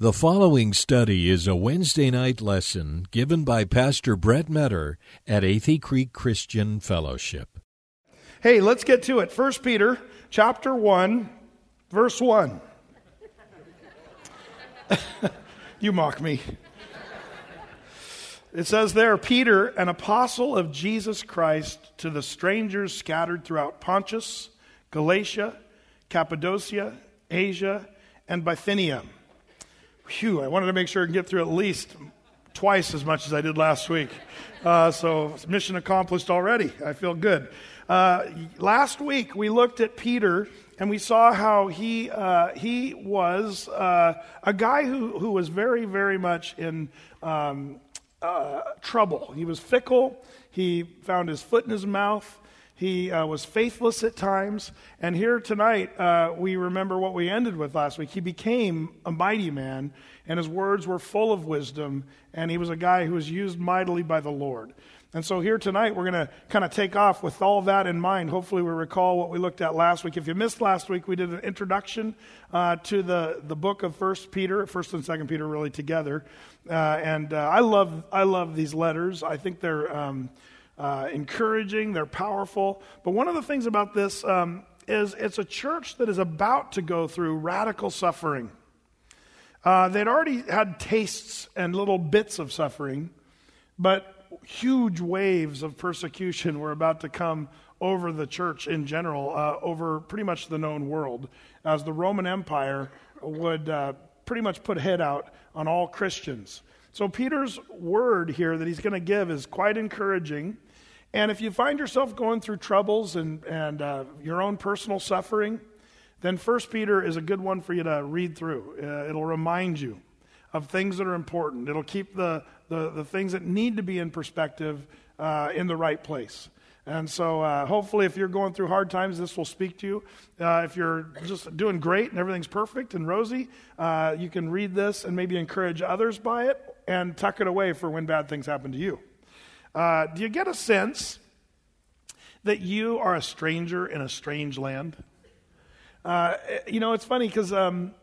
The following study is a Wednesday night lesson given by Pastor Brett Metter at Athey Creek Christian Fellowship. Hey, let's get to it. 1 Peter chapter 1, verse 1. You mock me. It says there, Peter, an apostle of Jesus Christ, to the strangers scattered throughout Pontus, Galatia, Cappadocia, Asia, and Bithynia. Phew, I wanted to make sure I can get through at least twice as much as I did last week. So mission accomplished already. I feel good. Last week we looked at Peter and we saw how he was a guy who was very, very much in trouble. He was fickle. He found his foot in his mouth. He was faithless at times. And here tonight, we remember what we ended with last week. He became a mighty man, and his words were full of wisdom, and he was a guy who was used mightily by the Lord. And so here tonight, we're going to kind of take off with all that in mind. Hopefully we recall what we looked at last week. If you missed last week, we did an introduction to the book of 1 Peter, 1 and 2 Peter really together. I love these letters. I think they're encouraging, they're powerful. But one of the things about this is it's a church that is about to go through radical suffering. They'd already had tastes and little bits of suffering, but huge waves of persecution were about to come over the church in general, over pretty much the known world, as the Roman Empire would pretty much put a hit out on all Christians. So Peter's word here that he's going to give is quite encouraging. And if you find yourself going through troubles and your own personal suffering, then 1 Peter is a good one for you to read through. It'll remind you of things that are important. It'll keep the things that need to be in perspective in the right place. And so hopefully if you're going through hard times, this will speak to you. If you're just doing great and everything's perfect and rosy, you can read this and maybe encourage others by it and tuck it away for when bad things happen to you. Do you get a sense that you are a stranger in a strange land? It's funny because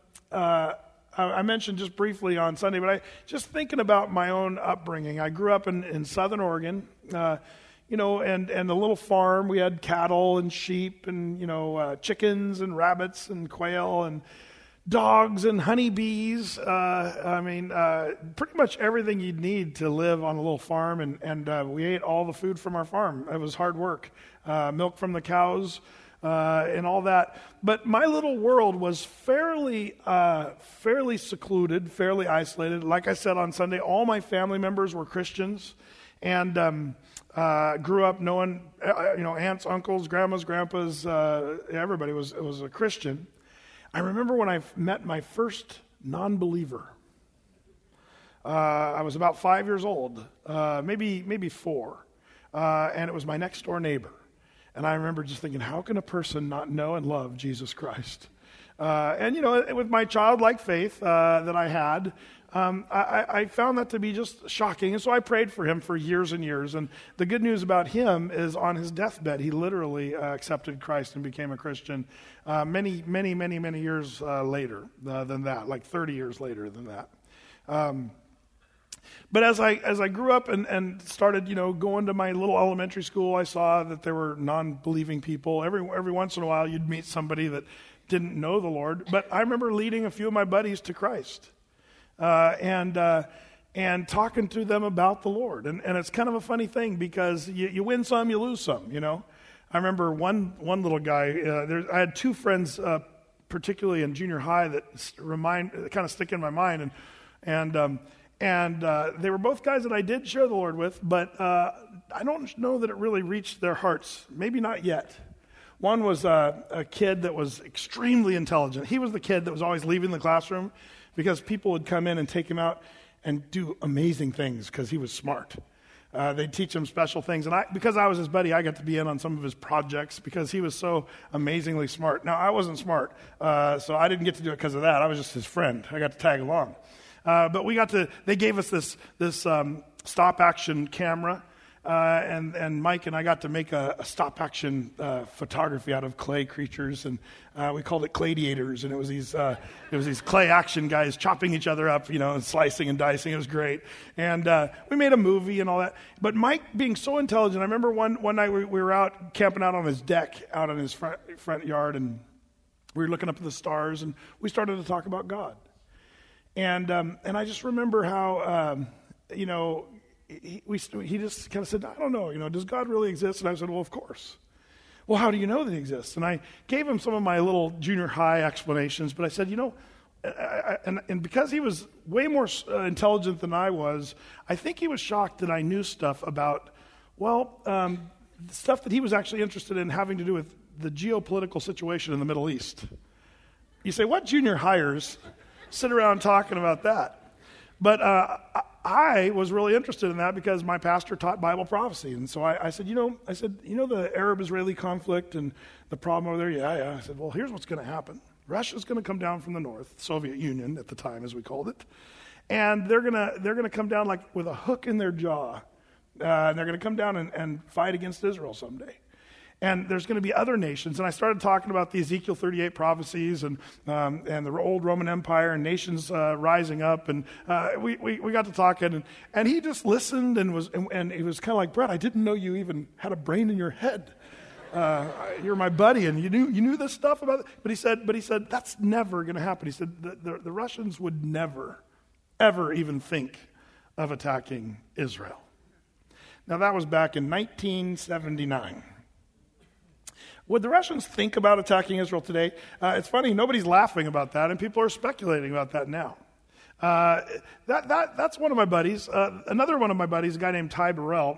I mentioned just briefly on Sunday, but just thinking about my own upbringing. I grew up in Southern Oregon, and the little farm. We had cattle and sheep and, chickens and rabbits and quail and dogs and honeybees. Pretty much everything you'd need to live on a little farm. And we ate all the food from our farm. It was hard work. Milk from the cows and all that. But my little world was fairly secluded, fairly isolated. Like I said on Sunday, all my family members were Christians. And grew up knowing, aunts, uncles, grandmas, grandpas, everybody was a Christian. I remember when I met my first non-believer. I was about 5 years old, maybe 4, and it was my next door neighbor. And I remember just thinking, how can a person not know and love Jesus Christ? With my childlike faith that I had, I found that to be just shocking. And so I prayed for him for years and years. And the good news about him is on his deathbed, he literally accepted Christ and became a Christian many, many, many, many years later than that, like 30 years later than that. But as I grew up and started, going to my little elementary school, I saw that there were non-believing people. Every once in a while, you'd meet somebody that didn't know the Lord. But I remember leading a few of my buddies to Christ and talking to them about the Lord. And it's kind of a funny thing because you win some, you lose some. I remember one little guy. I had two friends, particularly in junior high, that kind of stick in my mind, and they were both guys that I did share the Lord with, but I don't know that it really reached their hearts. Maybe not yet. One was a kid that was extremely intelligent. He was the kid that was always leaving the classroom because people would come in and take him out and do amazing things because he was smart. They'd teach him special things. And because I was his buddy, I got to be in on some of his projects because he was so amazingly smart. Now, I wasn't smart, so I didn't get to do it because of that. I was just his friend. I got to tag along. But they gave us this stop-action camera, and Mike and I got to make a stop-action photography out of clay creatures, and we called it Gladiators, and it was these clay action guys chopping each other up, and slicing and dicing. It was great, and we made a movie and all that. But Mike, being so intelligent, I remember one night we were out camping out on his deck, out on his front yard, and we were looking up at the stars, and we started to talk about God, and I just remember how he just kind of said, I don't know, does God really exist? And I said, well, of course. Well, how do you know that he exists? And I gave him some of my little junior high explanations, but I said, and because he was way more intelligent than I was, I think he was shocked that I knew stuff about, stuff that he was actually interested in having to do with the geopolitical situation in the Middle East. You say, what junior hires sit around talking about that? But I was really interested in that because my pastor taught Bible prophecy. And so I said, the Arab-Israeli conflict and the problem over there? Yeah. I said, well, here's what's going to happen. Russia's going to come down from the north, Soviet Union at the time, as we called it. And they're going to come down like with a hook in their jaw. And they're going to come down and fight against Israel someday. And there's going to be other nations. And I started talking about the Ezekiel 38 prophecies and the old Roman Empire and nations rising up. And we got to talking. And he just listened and he was kind of like, Brett, I didn't know you even had a brain in your head. You're my buddy, and you knew this stuff about it. But he said that's never going to happen. He said the Russians would never, ever even think of attacking Israel. Now, that was back in 1979. Would the Russians think about attacking Israel today? It's funny, nobody's laughing about that, and people are speculating about that now. That's one of my buddies. Another one of my buddies, a guy named Ty Burrell,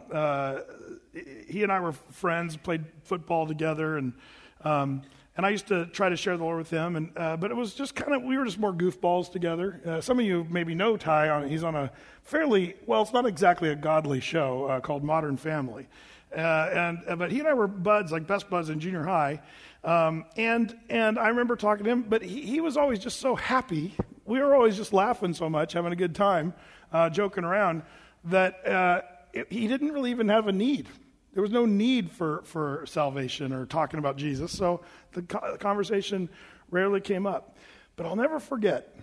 he and I were friends, played football together, and I used to try to share the Lord with him. But it was just we were just more goofballs together. Some of you maybe know Ty. He's on a it's not exactly a godly show called Modern Family. But he and I were buds, like best buds in junior high. And I remember talking to him, but he was always just so happy. We were always just laughing so much, having a good time, joking around, that he didn't really even have a need. There was no need for salvation or talking about Jesus, so the conversation rarely came up. But I'll never forget,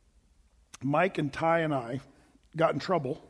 Mike and Ty and I got in trouble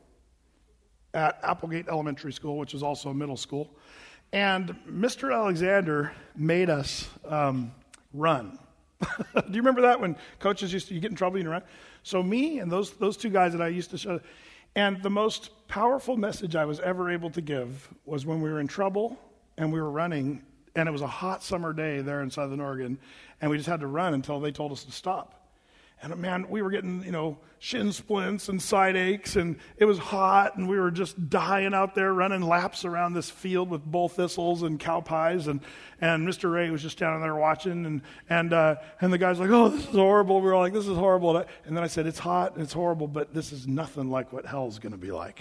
at Applegate Elementary School, which is also a middle school. And Mr. Alexander made us run. Do you remember that when coaches you get in trouble, you run? So me and those two guys that I used to show, and the most powerful message I was ever able to give was when we were in trouble and we were running, and it was a hot summer day there in Southern Oregon, and we just had to run until they told us to stop. And man, we were getting, shin splints and side aches, and it was hot, and we were just dying out there running laps around this field with bull thistles and cow pies, and Mr. Ray was just standing there watching, and the guy's like, oh, this is horrible. We were like, this is horrible. And then I said, it's hot, and it's horrible, but this is nothing like what hell's going to be like.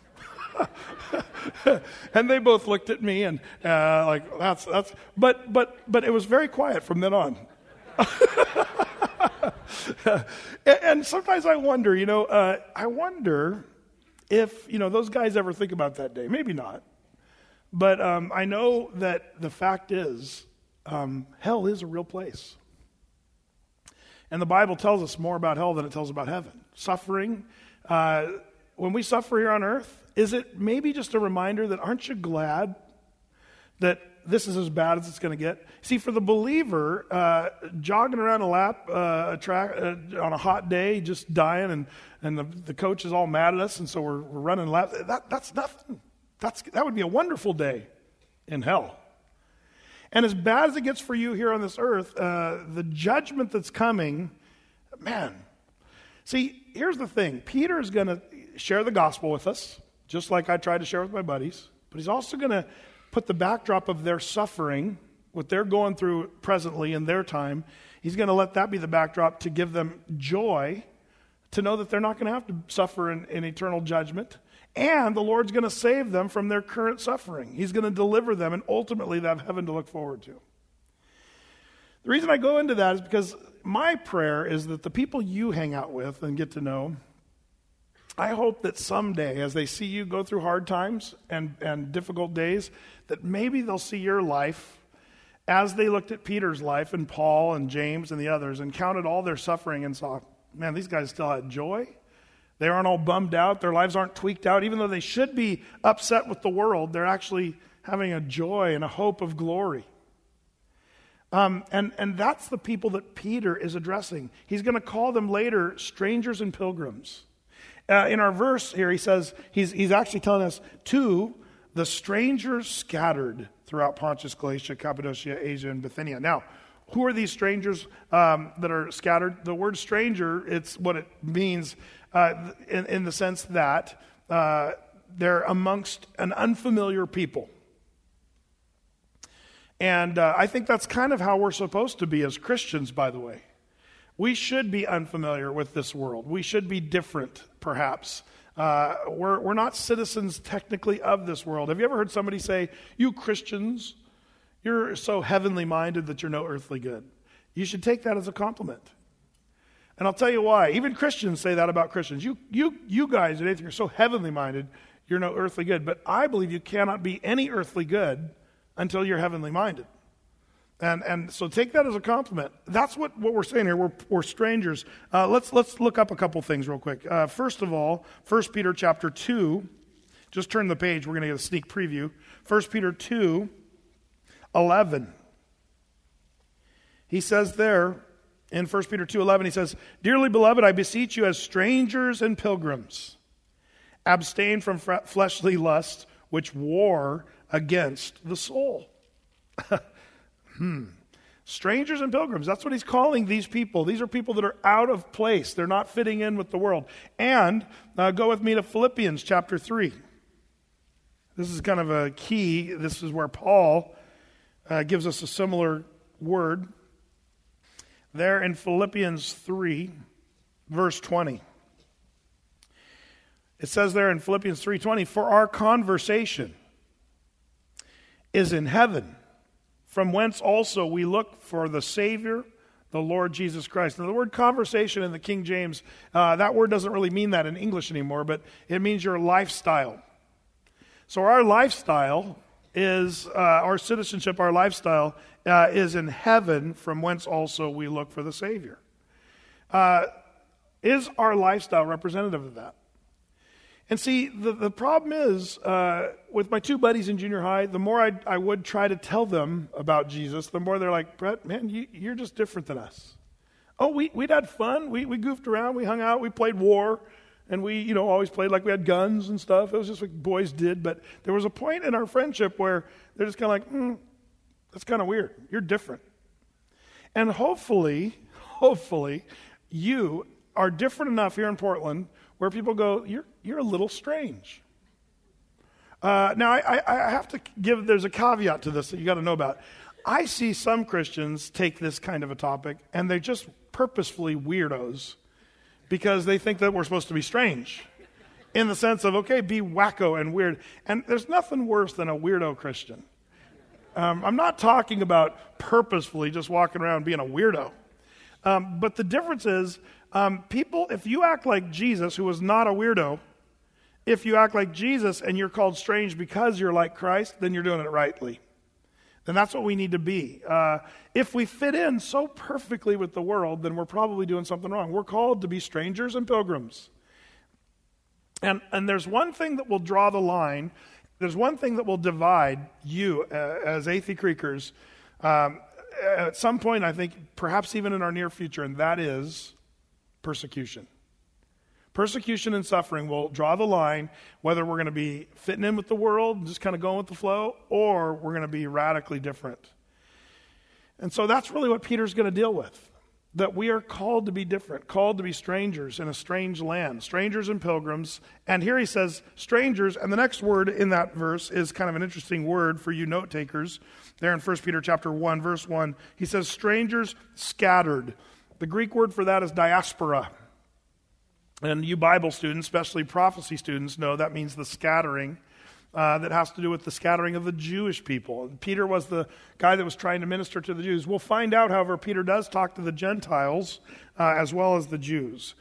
And they both looked at me and that's but it was very quiet from then on. And sometimes I wonder, if, those guys ever think about that day. Maybe not. But I know that the fact is, hell is a real place. And the Bible tells us more about hell than it tells about heaven. Suffering, when we suffer here on earth, is it maybe just a reminder that aren't you glad that this is as bad as it's going to get? See, for the believer, jogging around a lap on a hot day, just dying, and the coach is all mad at us, and so we're running laps, that's nothing. That would be a wonderful day in hell. And as bad as it gets for you here on this earth, the judgment that's coming, man. See, here's the thing. Peter is going to share the gospel with us, just like I tried to share with my buddies, but he's also going to put the backdrop of their suffering, what they're going through presently in their time, he's going to let that be the backdrop to give them joy, to know that they're not going to have to suffer in eternal judgment, and the Lord's going to save them from their current suffering. He's going to deliver them, and ultimately they have heaven to look forward to. The reason I go into that is because my prayer is that the people you hang out with and get to know I hope that someday, as they see you go through hard times and difficult days, that maybe they'll see your life as they looked at Peter's life and Paul and James and the others and counted all their suffering and saw, man, these guys still had joy. They aren't all bummed out. Their lives aren't tweaked out. Even though they should be upset with the world, they're actually having a joy and a hope of glory. And that's the people that Peter is addressing. He's going to call them later strangers and pilgrims. In our verse here, he says, he's actually telling us, to the strangers scattered throughout Pontus, Galatia, Cappadocia, Asia, and Bithynia. Now, who are these strangers that are scattered? The word stranger, it's what it means in the sense that they're amongst an unfamiliar people. And I think that's kind of how we're supposed to be as Christians, by the way. We should be unfamiliar with this world. We should be different, perhaps. We're not citizens technically of this world. Have you ever heard somebody say, you Christians, you're so heavenly minded that you're no earthly good? You should take that as a compliment. And I'll tell you why. Even Christians say that about Christians. You guys at Atheist are so heavenly minded, you're no earthly good. But I believe you cannot be any earthly good until you're heavenly minded. And so take that as a compliment. That's what we're saying here. We're strangers. Let's look up a couple things real quick. First of all, 1 Peter chapter 2. Just turn the page. We're going to get a sneak preview. 1 Peter 2:11. He says there, in 1 Peter 2:11, he says, "Dearly beloved, I beseech you as strangers and pilgrims, abstain from fleshly lusts which war against the soul." Strangers and pilgrims, that's what he's calling these people. These are people that are out of place. They're not fitting in with the world. And go with me to Philippians chapter 3. This is kind of a key. This is where Paul gives us a similar word. There in Philippians 3, verse 20. It says there in Philippians 3:20, "For our conversation is in heaven, from whence also we look for the Savior, the Lord Jesus Christ." Now, the word conversation in the King James, that word doesn't really mean that in English anymore, but it means your lifestyle. So our lifestyle is, our citizenship, our lifestyle is in heaven, from whence also we look for the Savior. Is our lifestyle representative of that? And see, the problem is, with my two buddies in junior high, the more I would try to tell them about Jesus, the more they're like, "Brett, man, you're just different than us." Oh, we'd had fun. We goofed around. We hung out. We played war. And we, always played like we had guns and stuff. It was just what boys did. But there was a point in our friendship where they're just kind of like, that's kind of weird. You're different. And hopefully, you are different enough here in Portland where people go, you're a little strange. Now, I have to there's a caveat to this that you got to know about. I see some Christians take this kind of a topic, and they're just purposefully weirdos because they think that we're supposed to be strange in the sense of, okay, be wacko and weird. And there's nothing worse than a weirdo Christian. I'm not talking about purposefully just walking around being a weirdo. But the difference is, people, if you act like Jesus, who was not a weirdo, if you act like Jesus and you're called strange because you're like Christ, then you're doing it rightly. And that's what we need to be. If we fit in so perfectly with the world, then we're probably doing something wrong. We're called to be strangers and pilgrims. And there's one thing that will draw the line. There's one thing that will divide you as Athey Creekers at some point, I think, perhaps even in our near future, and that is persecution. Persecution and suffering will draw the line whether we're going to be fitting in with the world and just kind of going with the flow, or we're going to be radically different. And so that's really what Peter's going to deal with, that we are called to be different, called to be strangers in a strange land, strangers and pilgrims. And here he says strangers, and the next word in that verse is kind of an interesting word for you note takers. There in 1 Peter chapter 1, verse 1, he says strangers scattered. The Greek word for that is diaspora. And you Bible students, especially prophecy students, know that means the scattering that has to do with the scattering of the Jewish people. Peter was the guy that was trying to minister to the Jews. We'll find out, however, Peter does talk to the Gentiles as well as the Jews.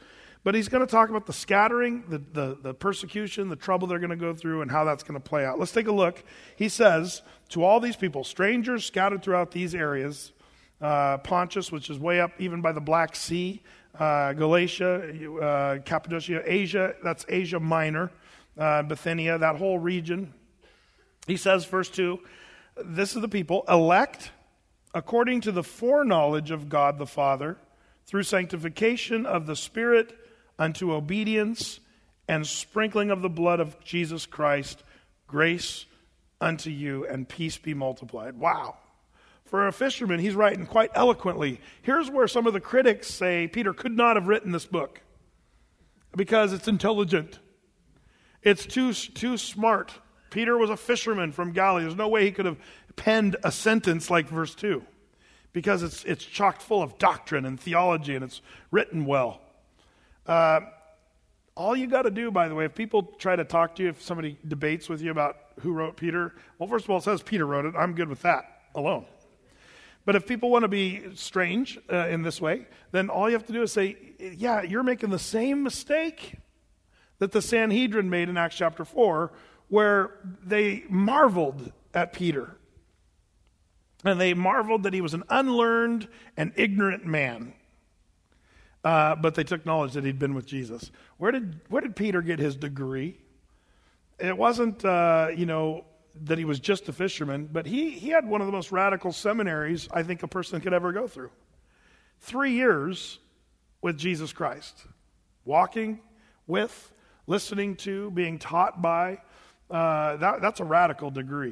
But he's going to talk about the scattering, the persecution, the trouble they're going to go through, and how that's going to play out. Let's take a look. He says, to all these people, strangers scattered throughout these areas, Pontus, which is way up even by the Black Sea, Galatia, Cappadocia, Asia, that's Asia Minor, Bithynia, that whole region. He says, verse 2, this is the people, elect according to the foreknowledge of God the Father, through sanctification of the Spirit unto obedience and sprinkling of the blood of Jesus Christ, grace unto you and peace be multiplied. Wow. For a fisherman, he's writing quite eloquently. Here's where some of the critics say Peter could not have written this book because it's intelligent. It's too smart. Peter was a fisherman from Galilee. There's no way he could have penned a sentence like verse 2 because it's chock full of doctrine and theology and it's written well. All you got to do, by the way, if people try to talk to you, if somebody debates with you about who wrote Peter, well, first of all, it says Peter wrote it. I'm good with that alone. But if people want to be strange in this way, then all you have to do is say, yeah, you're making the same mistake that the Sanhedrin made in Acts chapter 4, where they marveled at Peter. And they marveled that he was an unlearned and ignorant man. But they took knowledge that he'd been with Jesus. Where did Peter get his degree? It wasn't, that he was just a fisherman, but he had one of the most radical seminaries I think a person could ever go through. 3 years with Jesus Christ. Walking with, listening to, being taught by. That's a radical degree.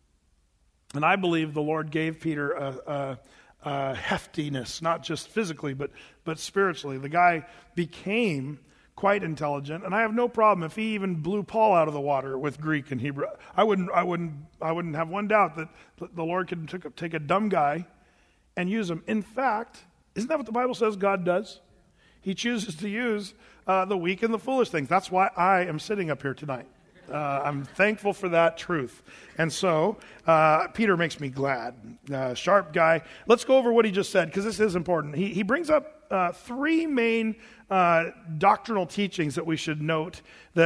And I believe the Lord gave Peter a heftiness, not just physically, but spiritually. The guy became quite intelligent, and I have no problem if he even blew Paul out of the water with Greek and Hebrew. I wouldn't have one doubt that the Lord could take a dumb guy and use him. In fact, isn't that what the Bible says God does? He chooses to use the weak and the foolish things. That's why I am sitting up here tonight. I'm thankful for that truth. And so, Peter makes me glad. Sharp guy. Let's go over what he just said, because this is important. He brings up three main doctrinal teachings that we should note,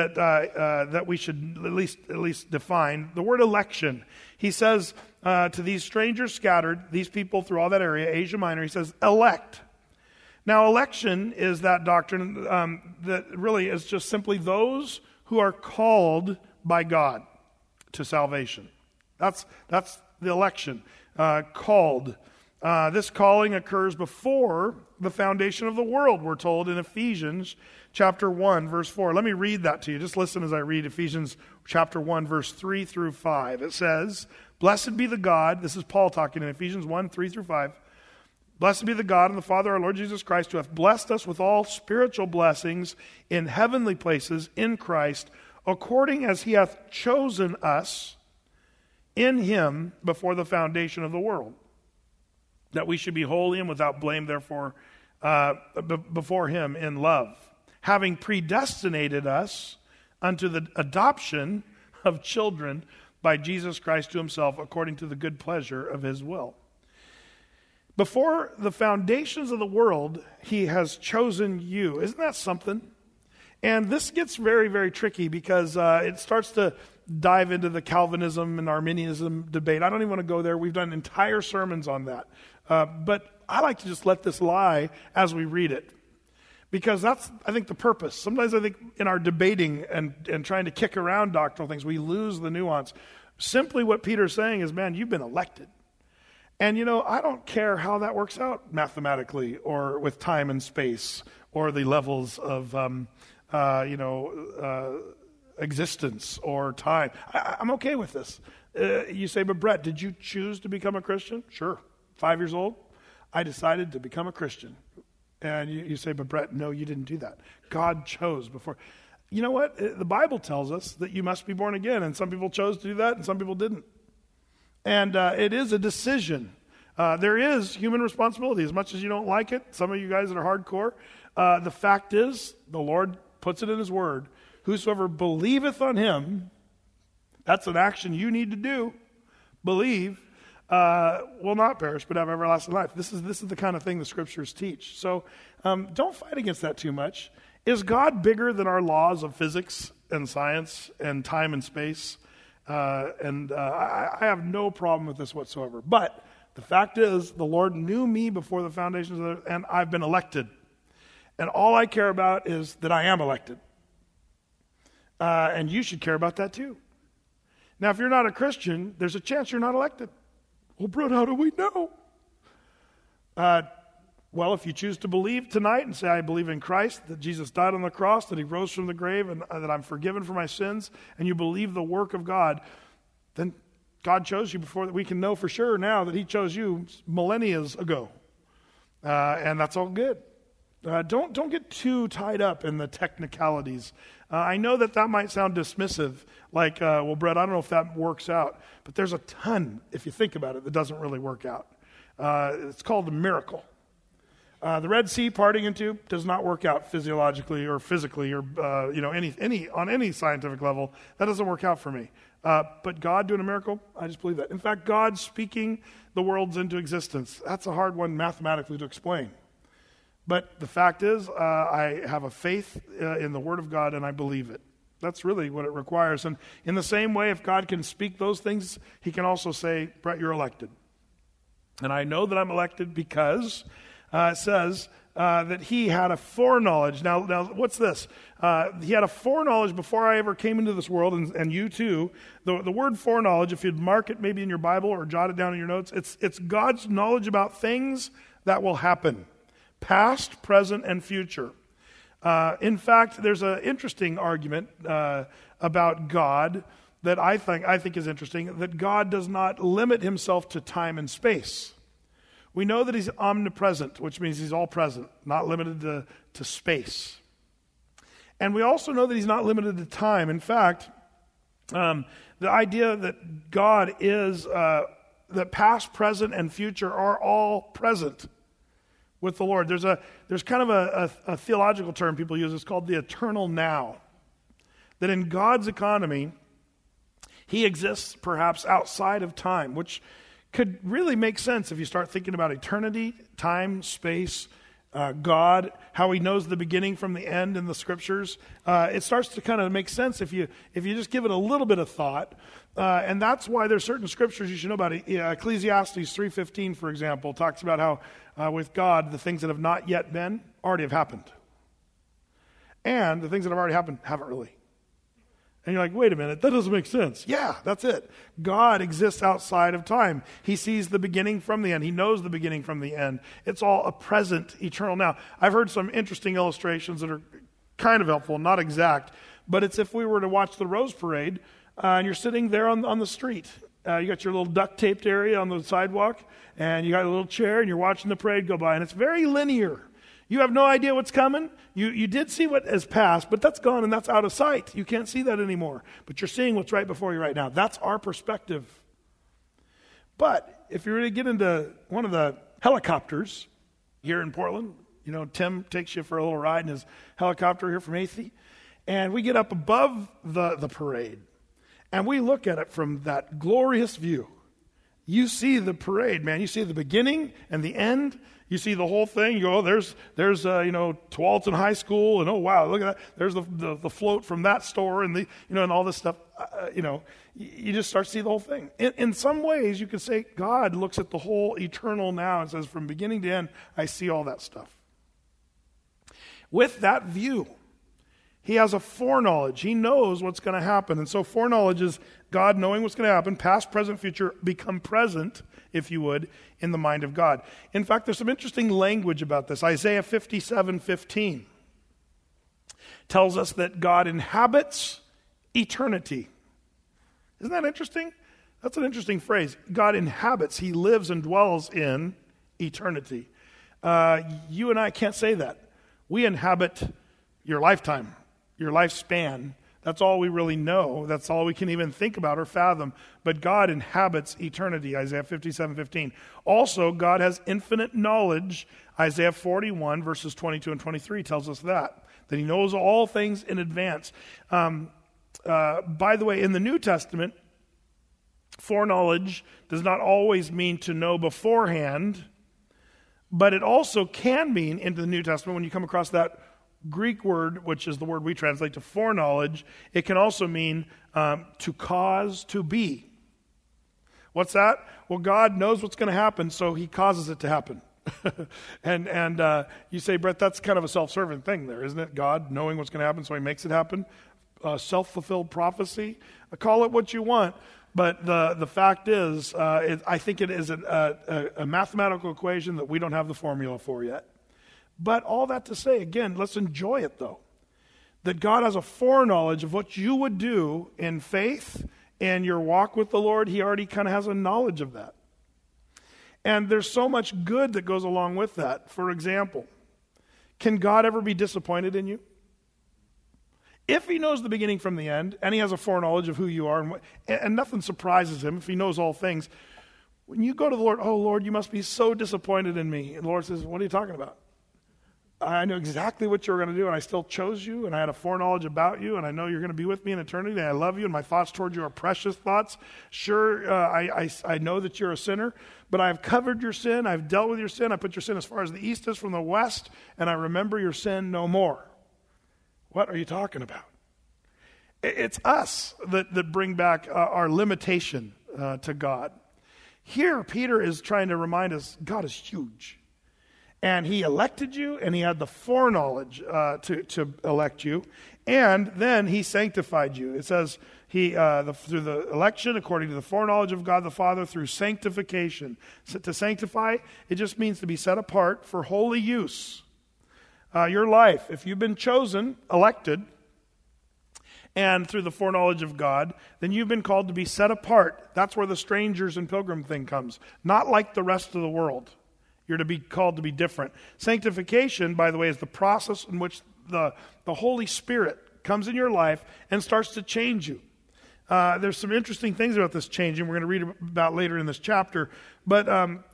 that we should at least define. The word election. He says to these strangers scattered, these people through all that area, Asia Minor, he says, elect. Now, election is that doctrine that really is just simply those who are called by God to salvation. That's the election. Called. This calling occurs before the foundation of the world, we're told in Ephesians chapter 1, verse 4. Let me read that to you. Just listen as I read Ephesians chapter 1, verse 3 through 5. It says, "Blessed be the God," this is Paul talking in Ephesians 1, 3 through 5. "Blessed be the God and the Father, our Lord Jesus Christ, who hath blessed us with all spiritual blessings in heavenly places in Christ, according as he hath chosen us in him before the foundation of the world, that we should be holy and without blame, therefore, before him in love, having predestinated us unto the adoption of children by Jesus Christ to himself, according to the good pleasure of his will." Before the foundations of the world, he has chosen you. Isn't that something? And this gets very, very tricky because it starts to dive into the Calvinism and Arminianism debate. I don't even want to go there. We've done entire sermons on that. But I like to just let this lie as we read it, because that's, I think, the purpose. Sometimes I think in our debating and trying to kick around doctrinal things, we lose the nuance. Simply what Peter's saying is, man, you've been elected. And, I don't care how that works out mathematically or with time and space or the levels of, existence or time. I'm okay with this. You say, but Brett, did you choose to become a Christian? Sure. 5 years old, I decided to become a Christian. And you say, but Brett, no, you didn't do that. God chose before. You know what? The Bible tells us that you must be born again. And some people chose to do that and some people didn't. And it is a decision. There is human responsibility. As much as you don't like it, some of you guys that are hardcore, the fact is, the Lord puts it in his word, whosoever believeth on him, that's an action you need to do, believe, will not perish but have everlasting life. This is the kind of thing the scriptures teach. So don't fight against that too much. Is God bigger than our laws of physics and science and time and space? I have no problem with this whatsoever. But the fact is, the Lord knew me before the foundations of the earth, and I've been elected. And all I care about is that I am elected. And you should care about that too. Now, if you're not a Christian, there's a chance you're not elected. Well, Brett, how do we know? Well, if you choose to believe tonight and say, I believe in Christ, that Jesus died on the cross, that he rose from the grave, and that I'm forgiven for my sins, and you believe the work of God, then God chose you before that we can know for sure now that he chose you millennia ago. And that's all good. Don't get too tied up in the technicalities. I know that might sound dismissive, like, well, Brett, I don't know if that works out. But there's a ton, if you think about it, that doesn't really work out. It's called a miracle. The Red Sea parting in two does not work out physiologically or physically or any on any scientific level. That doesn't work out for me. But God doing a miracle, I just believe that. In fact, God speaking the worlds into existence, that's a hard one mathematically to explain. But the fact is, I have a faith in the Word of God, and I believe it. That's really what it requires. And in the same way, if God can speak those things, he can also say, Brett, you're elected. And I know that I'm elected because it says that he had a foreknowledge. Now, what's this? He had a foreknowledge before I ever came into this world, and you too. The word foreknowledge, if you'd mark it maybe in your Bible or jot it down in your notes, it's God's knowledge about things that will happen. Past, present, and future. In fact, there's an interesting argument about God that I think is interesting, that God does not limit himself to time and space. We know that he's omnipresent, which means he's all present, not limited to space. And we also know that he's not limited to time. In fact, the idea that God is, that past, present, and future are all present with the Lord. There's kind of a theological term people use. It's called the eternal now. That in God's economy, he exists perhaps outside of time, which could really make sense if you start thinking about eternity, time, space, God, how he knows the beginning from the end in the scriptures. It starts to kind of make sense if you just give it a little bit of thought. And that's why there's certain scriptures you should know about. Ecclesiastes 3:15, for example, talks about how with God, the things that have not yet been already have happened. And the things that have already happened haven't really. And you're like, wait a minute, that doesn't make sense. Yeah, that's it. God exists outside of time. He sees the beginning from the end. He knows the beginning from the end. It's all a present, eternal now. I've heard some interesting illustrations that are kind of helpful, not exact, but it's if we were to watch the Rose Parade, and you're sitting there on the street. You got your little duct-taped area on the sidewalk, and you got a little chair, and you're watching the parade go by, and it's very linear. You have no idea what's coming. You did see what has passed, but that's gone and that's out of sight. You can't see that anymore. But you're seeing what's right before you right now. That's our perspective. But if you really get into one of the helicopters here in Portland, Tim takes you for a little ride in his helicopter here from Athey, and we get up above the parade, and we look at it from that glorious view. You see the parade, man. You see the beginning and the end. You see the whole thing. You go, oh, there's Tualatin High School, and oh wow, look at that. There's the float from that store, and and all this stuff. You just start to see the whole thing. In some ways, you could say God looks at the whole eternal now and says, from beginning to end, I see all that stuff. With that view, he has a foreknowledge. He knows what's going to happen. And so foreknowledge is God knowing what's going to happen, past, present, future, become present, if you would, in the mind of God. In fact, there's some interesting language about this. Isaiah 57:15 tells us that God inhabits eternity. Isn't that interesting? That's an interesting phrase. God inhabits. He lives and dwells in eternity. You and I can't say that. We inhabit your lifetime. Your lifespan. That's all we really know. That's all we can even think about or fathom. But God inhabits eternity, Isaiah 57:15. Also, God has infinite knowledge. Isaiah 41, verses 22 and 23 tells us that he knows all things in advance. By the way, in the New Testament, foreknowledge does not always mean to know beforehand, but it also can mean, into the New Testament, when you come across that Greek word, which is the word we translate to foreknowledge, it can also mean to cause to be. What's that? Well, God knows what's going to happen, so he causes it to happen. and you say, Brett, that's kind of a self-serving thing there, isn't it? God knowing what's going to happen, so he makes it happen. Self-fulfilled prophecy. Call it what you want. But the fact is, I think it is a mathematical equation that we don't have the formula for yet. But all that to say, again, let's enjoy it, though. That God has a foreknowledge of what you would do in faith and your walk with the Lord. He already kind of has a knowledge of that. And there's so much good that goes along with that. For example, can God ever be disappointed in you? If he knows the beginning from the end, and he has a foreknowledge of who you are, and nothing surprises him if he knows all things, when you go to the Lord, oh, Lord, you must be so disappointed in me. And the Lord says, what are you talking about? I knew exactly what you were going to do, and I still chose you, and I had a foreknowledge about you, and I know you're going to be with me in eternity, and I love you, and my thoughts toward you are precious thoughts. Sure, I know that you're a sinner, but I've covered your sin. I've dealt with your sin. I put your sin as far as the east is from the west, and I remember your sin no more. What are you talking about? It's us that bring back our limitation to God. Here, Peter is trying to remind us God is huge. And he elected you, and he had the foreknowledge to elect you. And then he sanctified you. It says through the election, according to the foreknowledge of God the Father, through sanctification. So to sanctify, it just means to be set apart for holy use. Your life, if you've been chosen, elected, and through the foreknowledge of God, then you've been called to be set apart. That's where the strangers and pilgrim thing comes. Not like the rest of the world. You're to be called to be different. Sanctification, by the way, is the process in which the Holy Spirit comes in your life and starts to change you. There's some interesting things about this changing we're going to read about later in this chapter. But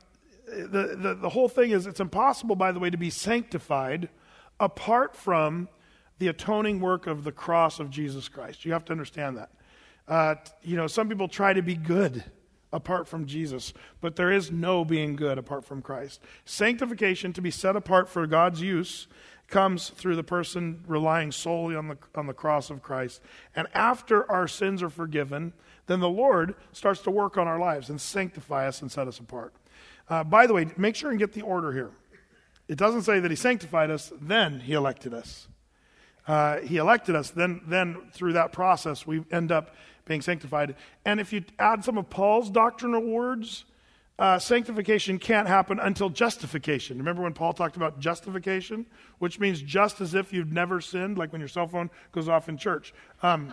the whole thing is it's impossible, by the way, to be sanctified apart from the atoning work of the cross of Jesus Christ. You have to understand that. Some people try to be good apart from Jesus, but there is no being good apart from Christ. Sanctification, to be set apart for God's use, comes through the person relying solely on the cross of Christ. And after our sins are forgiven, then the Lord starts to work on our lives and sanctify us and set us apart. By the way, make sure and get the order here. It doesn't say that he sanctified us, then he elected us. He elected us, then through that process we end up being sanctified. And if you add some of Paul's doctrinal words, sanctification can't happen until justification. Remember when Paul talked about justification, which means just as if you've never sinned, like when your cell phone goes off in church. God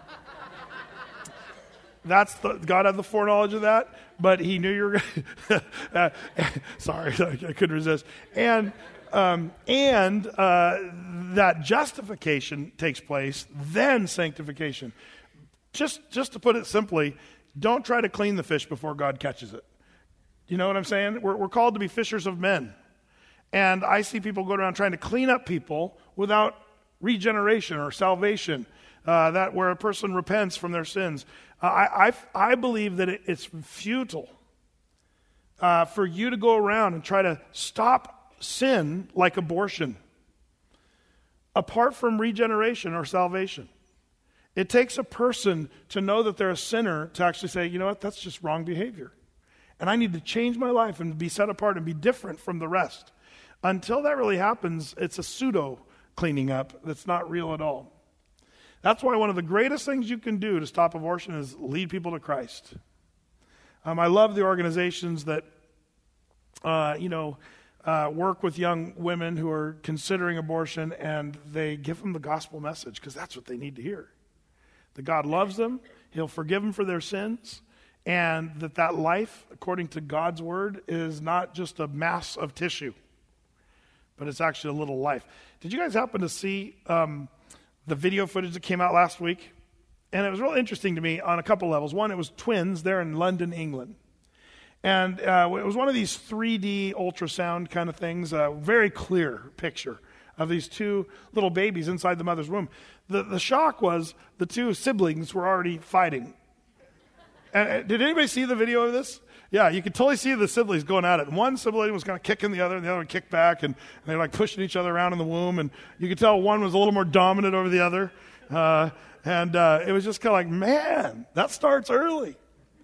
had the foreknowledge of that, but he knew you were going sorry, I couldn't resist. And that justification takes place, then sanctification. Just to put it simply, don't try to clean the fish before God catches it. You know what I'm saying? We're called to be fishers of men. And I see people go around trying to clean up people without regeneration or salvation, that where a person repents from their sins. I believe that it's futile for you to go around and try to stop sin like abortion apart from regeneration or salvation. It takes a person to know that they're a sinner to actually say, you know what, that's just wrong behavior. And I need to change my life and be set apart and be different from the rest. Until that really happens, it's a pseudo cleaning up that's not real at all. That's why one of the greatest things you can do to stop abortion is lead people to Christ. I love the organizations that, work with young women who are considering abortion, and they give them the gospel message because that's what they need to hear. That God loves them, he'll forgive them for their sins, and that life, according to God's word, is not just a mass of tissue, but it's actually a little life. Did you guys happen to see the video footage that came out last week? And it was real interesting to me on a couple levels. One, it was twins there in London, England. And it was one of these 3D ultrasound kind of things, a very clear picture of these two little babies inside the mother's womb. The shock was the two siblings were already fighting. And did anybody see the video of this? Yeah, you could totally see the siblings going at it. And one sibling was kind of kicking the other, and the other would kick back, and they were like pushing each other around in the womb. And you could tell one was a little more dominant over the other. And it was just kind of like, man, that starts early.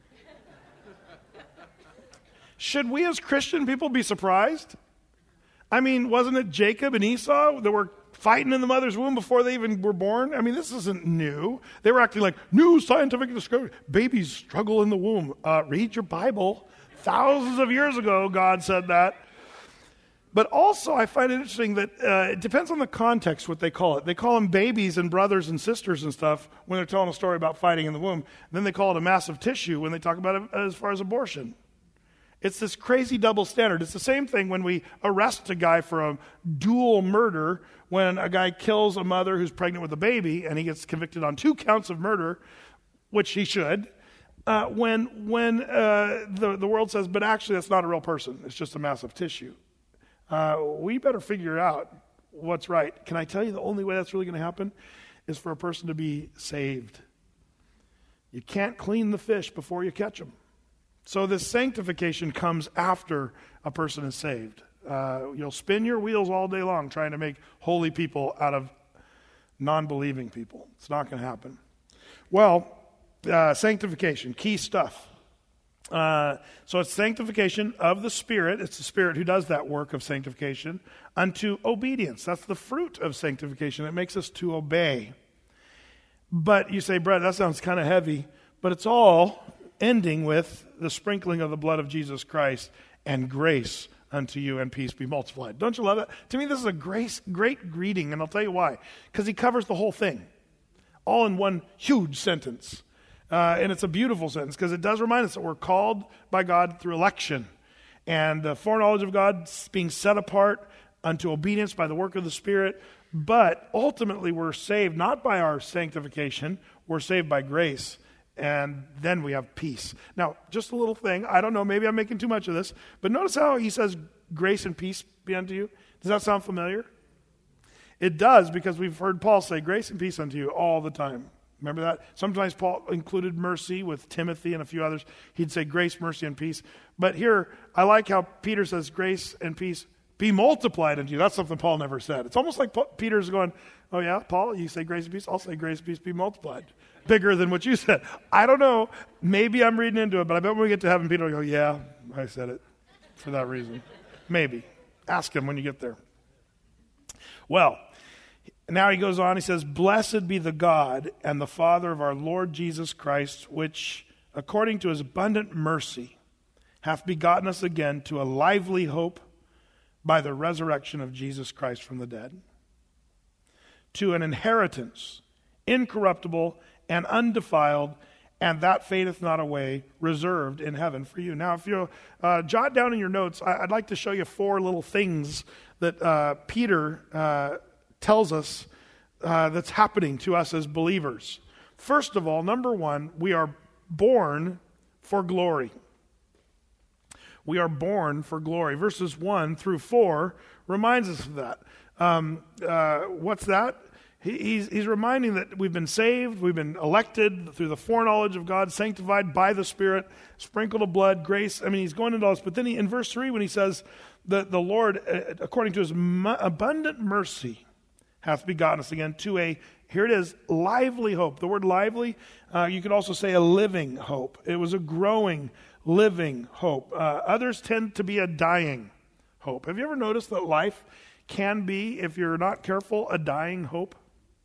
Should we as Christian people be surprised? I mean, wasn't it Jacob and Esau that were fighting in the mother's womb before they even were born? I mean, this isn't new. They were acting like, new scientific discovery. Babies struggle in the womb. Read your Bible. Thousands of years ago, God said that. But also, I find it interesting that it depends on the context what they call it. They call them babies and brothers and sisters and stuff when they're telling a story about fighting in the womb. Then they call it a massive tissue when they talk about it as far as abortion. It's this crazy double standard. It's the same thing when we arrest a guy for a dual murder, when a guy kills a mother who's pregnant with a baby and he gets convicted on 2 counts of murder, which he should. When the world says, but actually that's not a real person. It's just a massive tissue. We better figure out what's right. Can I tell you the only way that's really going to happen is for a person to be saved. You can't clean the fish before you catch them. So this sanctification comes after a person is saved. You'll spin your wheels all day long trying to make holy people out of non-believing people. It's not going to happen. Well, sanctification, key stuff. So it's sanctification of the Spirit. It's the Spirit who does that work of sanctification unto obedience. That's the fruit of sanctification. It makes us to obey. But you say, Brett, that sounds kind of heavy. But it's all ending with the sprinkling of the blood of Jesus Christ and grace unto you and peace be multiplied. Don't you love that? To me, this is a great greeting, and I'll tell you why. Because he covers the whole thing, all in one huge sentence. And it's a beautiful sentence because it does remind us that we're called by God through election. And the foreknowledge of God being set apart unto obedience by the work of the Spirit. But ultimately we're saved not by our sanctification, we're saved by grace. And then we have peace. Now, just a little thing. I don't know, maybe I'm making too much of this. But notice how he says, grace and peace be unto you. Does that sound familiar? It does, because we've heard Paul say, grace and peace unto you all the time. Remember that? Sometimes Paul included mercy with Timothy and a few others. He'd say grace, mercy, and peace. But here, I like how Peter says grace and peace be multiplied unto you. That's something Paul never said. It's almost like Peter's going, oh yeah, Paul, you say grace and peace? I'll say grace and peace be multiplied. Bigger than what you said. I don't know. Maybe I'm reading into it, but I bet when we get to heaven, Peter will go, yeah, I said it for that reason. Maybe. Ask him when you get there. Well, now he goes on, he says, blessed be the God and the Father of our Lord Jesus Christ, which, according to his abundant mercy, hath begotten us again to a lively hope by the resurrection of Jesus Christ from the dead, to an inheritance, incorruptible and undefiled, and that fadeth not away, reserved in heaven for you. Now, if you jot down in your notes, I'd like to show you 4 little things that Peter tells us that's happening to us as believers. First of all, number 1, we are born for glory. We are born for glory. Verses 1 through 4 reminds us of that. What's that? He's reminding that we've been saved, we've been elected through the foreknowledge of God, sanctified by the Spirit, sprinkled of blood, grace. I mean, he's going into all this. But then in verse 3, when he says that the Lord, according to his abundant mercy, hath begotten us again to a, here it is, lively hope. The word lively, you could also say a living hope. It was a growing, living hope. Others tend to be a dying hope. Have you ever noticed that life can be, if you're not careful, a dying hope?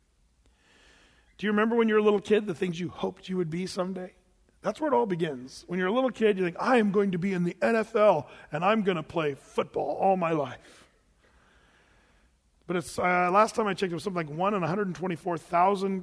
Do you remember when you were a little kid, the things you hoped you would be someday? That's where it all begins. When you're a little kid, you think, I am going to be in the NFL, and I'm going to play football all my life. But it's last time I checked, it was something like 1 in 124,000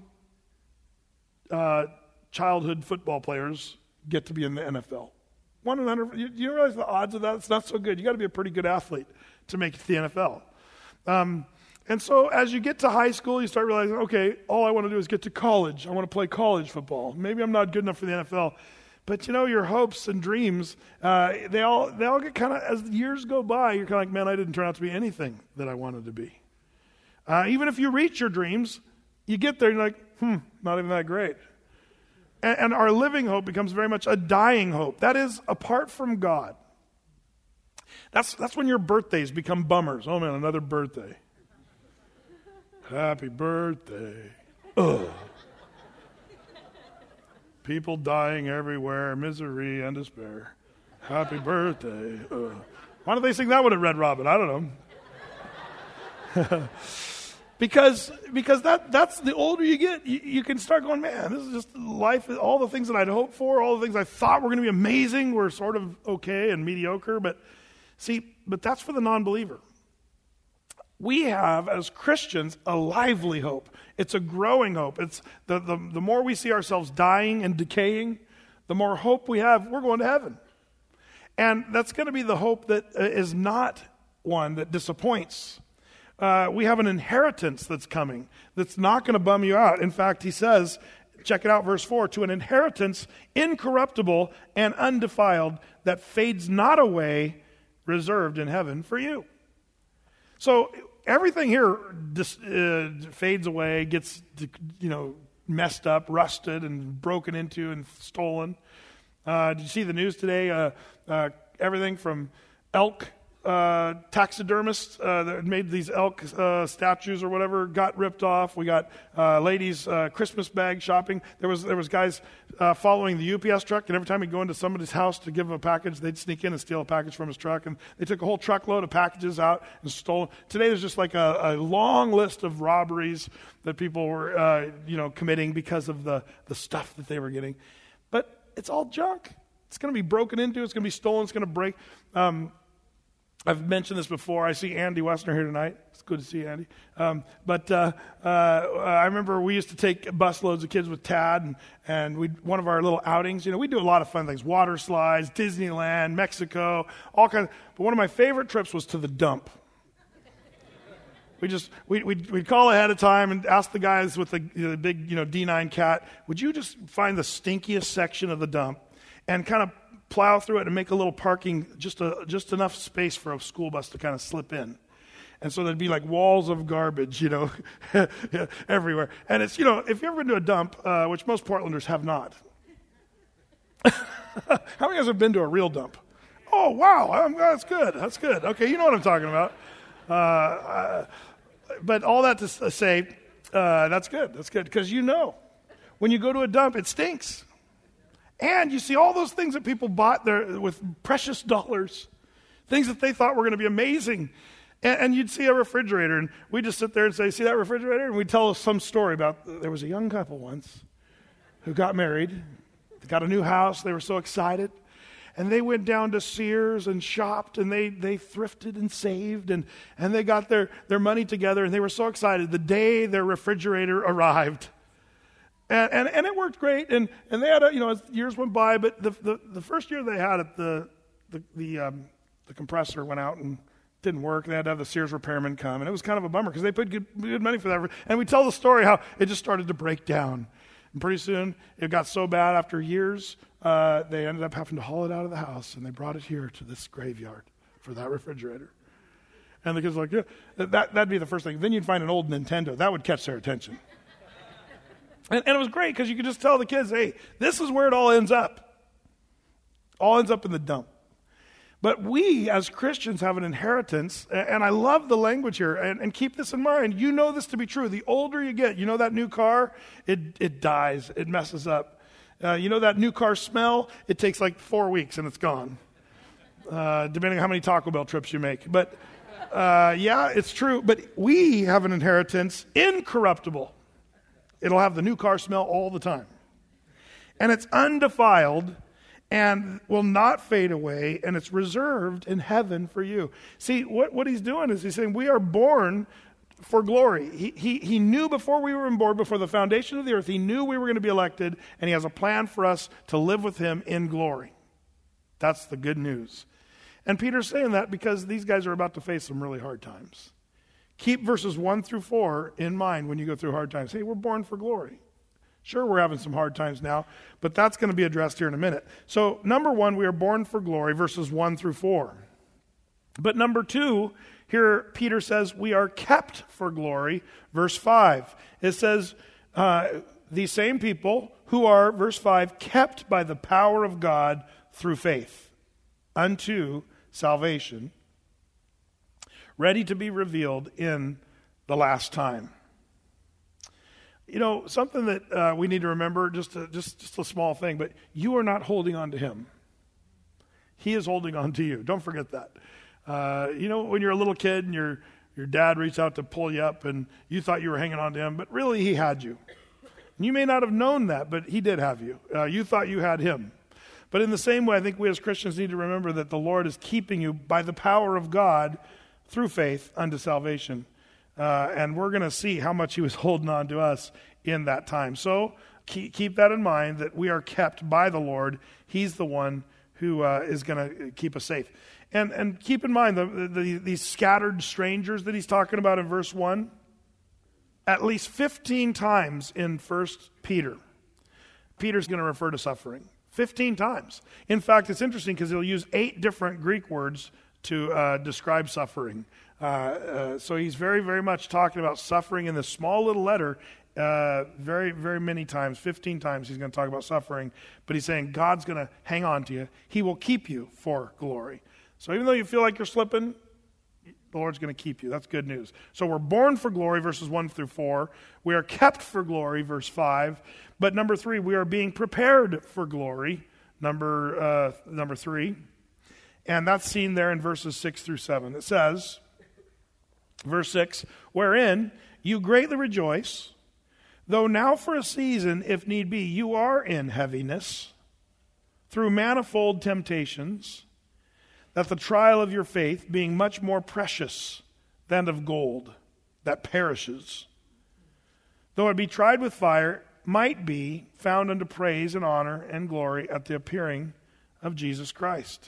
childhood football players get to be in the NFL. 1 in 100. You realize the odds of that? It's not so good. You got to be a pretty good athlete to make it to the NFL. And so as you get to high school, you start realizing, okay, all I want to do is get to college. I want to play college football. Maybe I'm not good enough for the NFL. But, your hopes and dreams, they all get kind of, as years go by, you're kind of like, man, I didn't turn out to be anything that I wanted to be. Even if you reach your dreams, you get there and you're like, not even that great. And our living hope becomes very much a dying hope. That is, apart from God. That's when your birthdays become bummers. Oh man, another birthday. Happy birthday. Ugh. People dying everywhere, misery and despair. Happy birthday. Ugh. Why don't they sing that one at Red Robin? I don't know. Because that's the older you get, you can start going, man, this is just life. All the things that I'd hoped for, all the things I thought were going to be amazing were sort of okay and mediocre. But that's for the non-believer. We have, as Christians, a lively hope. It's a growing hope. It's the more we see ourselves dying and decaying, the more hope we have, we're going to heaven. And that's going to be the hope that is not one that disappoints. We have an inheritance that's coming that's not going to bum you out. In fact, he says, check it out, verse 4, to an inheritance incorruptible and undefiled that fades not away, reserved in heaven for you. So everything here fades away, gets messed up, rusted, and broken into and stolen. Did you see the news today? Everything from elk taxidermists that made these elk statues or whatever got ripped off. We got ladies Christmas bag shopping. There was guys following the UPS truck, and every time he'd go into somebody's house to give him a package, they'd sneak in and steal a package from his truck, and they took a whole truckload of packages out and stole. Today there's just like a long list of robberies that people were committing because of the stuff that they were getting. But it's all junk. It's going to be broken into. It's going to be stolen. It's going to break. I've mentioned this before. I see Andy Wessner here tonight. It's good to see Andy. I remember we used to take busloads of kids with Tad, and one of our little outings, we do a lot of fun things, water slides, Disneyland, Mexico, all kinds. But one of my favorite trips was to the dump. We'd call ahead of time and ask the guys with the big D9 cat, would you just find the stinkiest section of the dump and kind of plow through it and make a little parking, just enough space for a school bus to kind of slip in. And so there'd be like walls of garbage, everywhere. And it's, if you've ever been to a dump, which most Portlanders have not. How many of you guys have been to a real dump? Oh, wow, that's good. That's good. Okay, you know what I'm talking about. But all that to say, that's good. That's good. Because when you go to a dump, it stinks. And you see all those things that people bought there with precious dollars, things that they thought were going to be amazing. And you'd see a refrigerator, and we'd just sit there and say, see that refrigerator? And we'd tell us some story about, there was a young couple once who got married, they got a new house, they were so excited. And they went down to Sears and shopped, and they thrifted and saved, and they got their money together, and they were so excited the day their refrigerator arrived. And it worked great, and they had as years went by, but the first year they had it, the compressor went out and didn't work. They had to have the Sears repairman come, and it was kind of a bummer because they paid good money for that. And we tell the story how it just started to break down, and pretty soon it got so bad after years they ended up having to haul it out of the house, and they brought it here to this graveyard for that refrigerator. And the kids were like, yeah, that'd be the first thing. Then you'd find an old Nintendo that would catch their attention. And it was great because you could just tell the kids, hey, this is where it all ends up. All ends up in the dump. But we, as Christians, have an inheritance, and I love the language here, and keep this in mind. You know this to be true. The older you get, that new car, it dies, it messes up. That new car smell, it takes like 4 weeks and it's gone, depending on how many Taco Bell trips you make. But yeah, it's true. But we have an inheritance incorruptible. It'll have the new car smell all the time. And it's undefiled and will not fade away, and it's reserved in heaven for you. See, what he's doing is he's saying we are born for glory. He knew before we were born, before the foundation of the earth, he knew we were going to be elected, and he has a plan for us to live with him in glory. That's the good news. And Peter's saying that because these guys are about to face some really hard times. Keep verses 1 through 4 in mind when you go through hard times. Hey, we're born for glory. Sure, we're having some hard times now, but that's going to be addressed here in a minute. So, number 1, we are born for glory, verses 1 through 4. But number 2, here Peter says we are kept for glory, verse 5. It says, these same people who are, verse 5, kept by the power of God through faith unto salvation, ready to be revealed in the last time. You know, something that we need to remember, just a small thing, but you are not holding on to him. He is holding on to you. Don't forget that. You know, when you're a little kid and your dad reached out to pull you up and you thought you were hanging on to him, but really he had you. And you may not have known that, but he did have you. You thought you had him. But in the same way, I think we as Christians need to remember that the Lord is keeping you by the power of God through faith unto salvation. And we're going to see how much he was holding on to us in that time. So keep that in mind, that we are kept by the Lord. He's the one who is going to keep us safe. And keep in mind these scattered strangers that he's talking about in verse 1. At least 15 times in 1 Peter, Peter's going to refer to suffering. 15 times. In fact, it's interesting because he'll use 8 different Greek words to describe suffering. So he's very, very much talking about suffering in this small little letter. Very, very many times, 15 times he's going to talk about suffering. But he's saying God's going to hang on to you. He will keep you for glory. So even though you feel like you're slipping, the Lord's going to keep you. That's good news. So we're born for glory, verses 1 through 4. We are kept for glory, verse 5. But number 3, we are being prepared for glory, number 3. And that's seen there in verses 6 through 7. It says, verse 6, wherein you greatly rejoice, though now for a season, if need be, you are in heaviness, through manifold temptations, that the trial of your faith, being much more precious than of gold that perishes, though it be tried with fire, might be found unto praise and honor and glory at the appearing of Jesus Christ.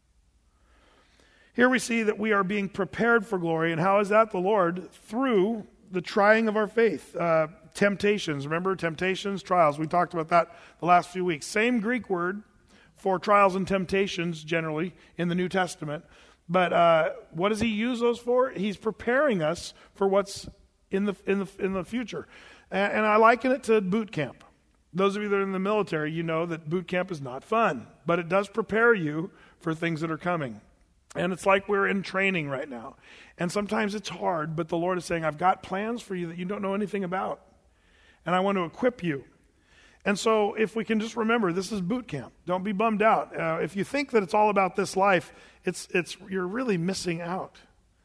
Here we see that we are being prepared for glory. And how is that? The Lord, through the trying of our faith. Temptations. Remember, temptations, trials. We talked about that the last few weeks. Same Greek word for trials and temptations generally in the New Testament. But what does he use those for? He's preparing us for what's in the future. And I liken it to boot camp. Those of you that are in the military, you know that boot camp is not fun, but it does prepare you for things that are coming. And it's like we're in training right now. And sometimes it's hard, but the Lord is saying, I've got plans for you that you don't know anything about. And I want to equip you. And so if we can just remember, this is boot camp. Don't be bummed out. If you think that it's all about this life, you're really missing out.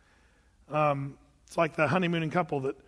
It's like the honeymooning couple that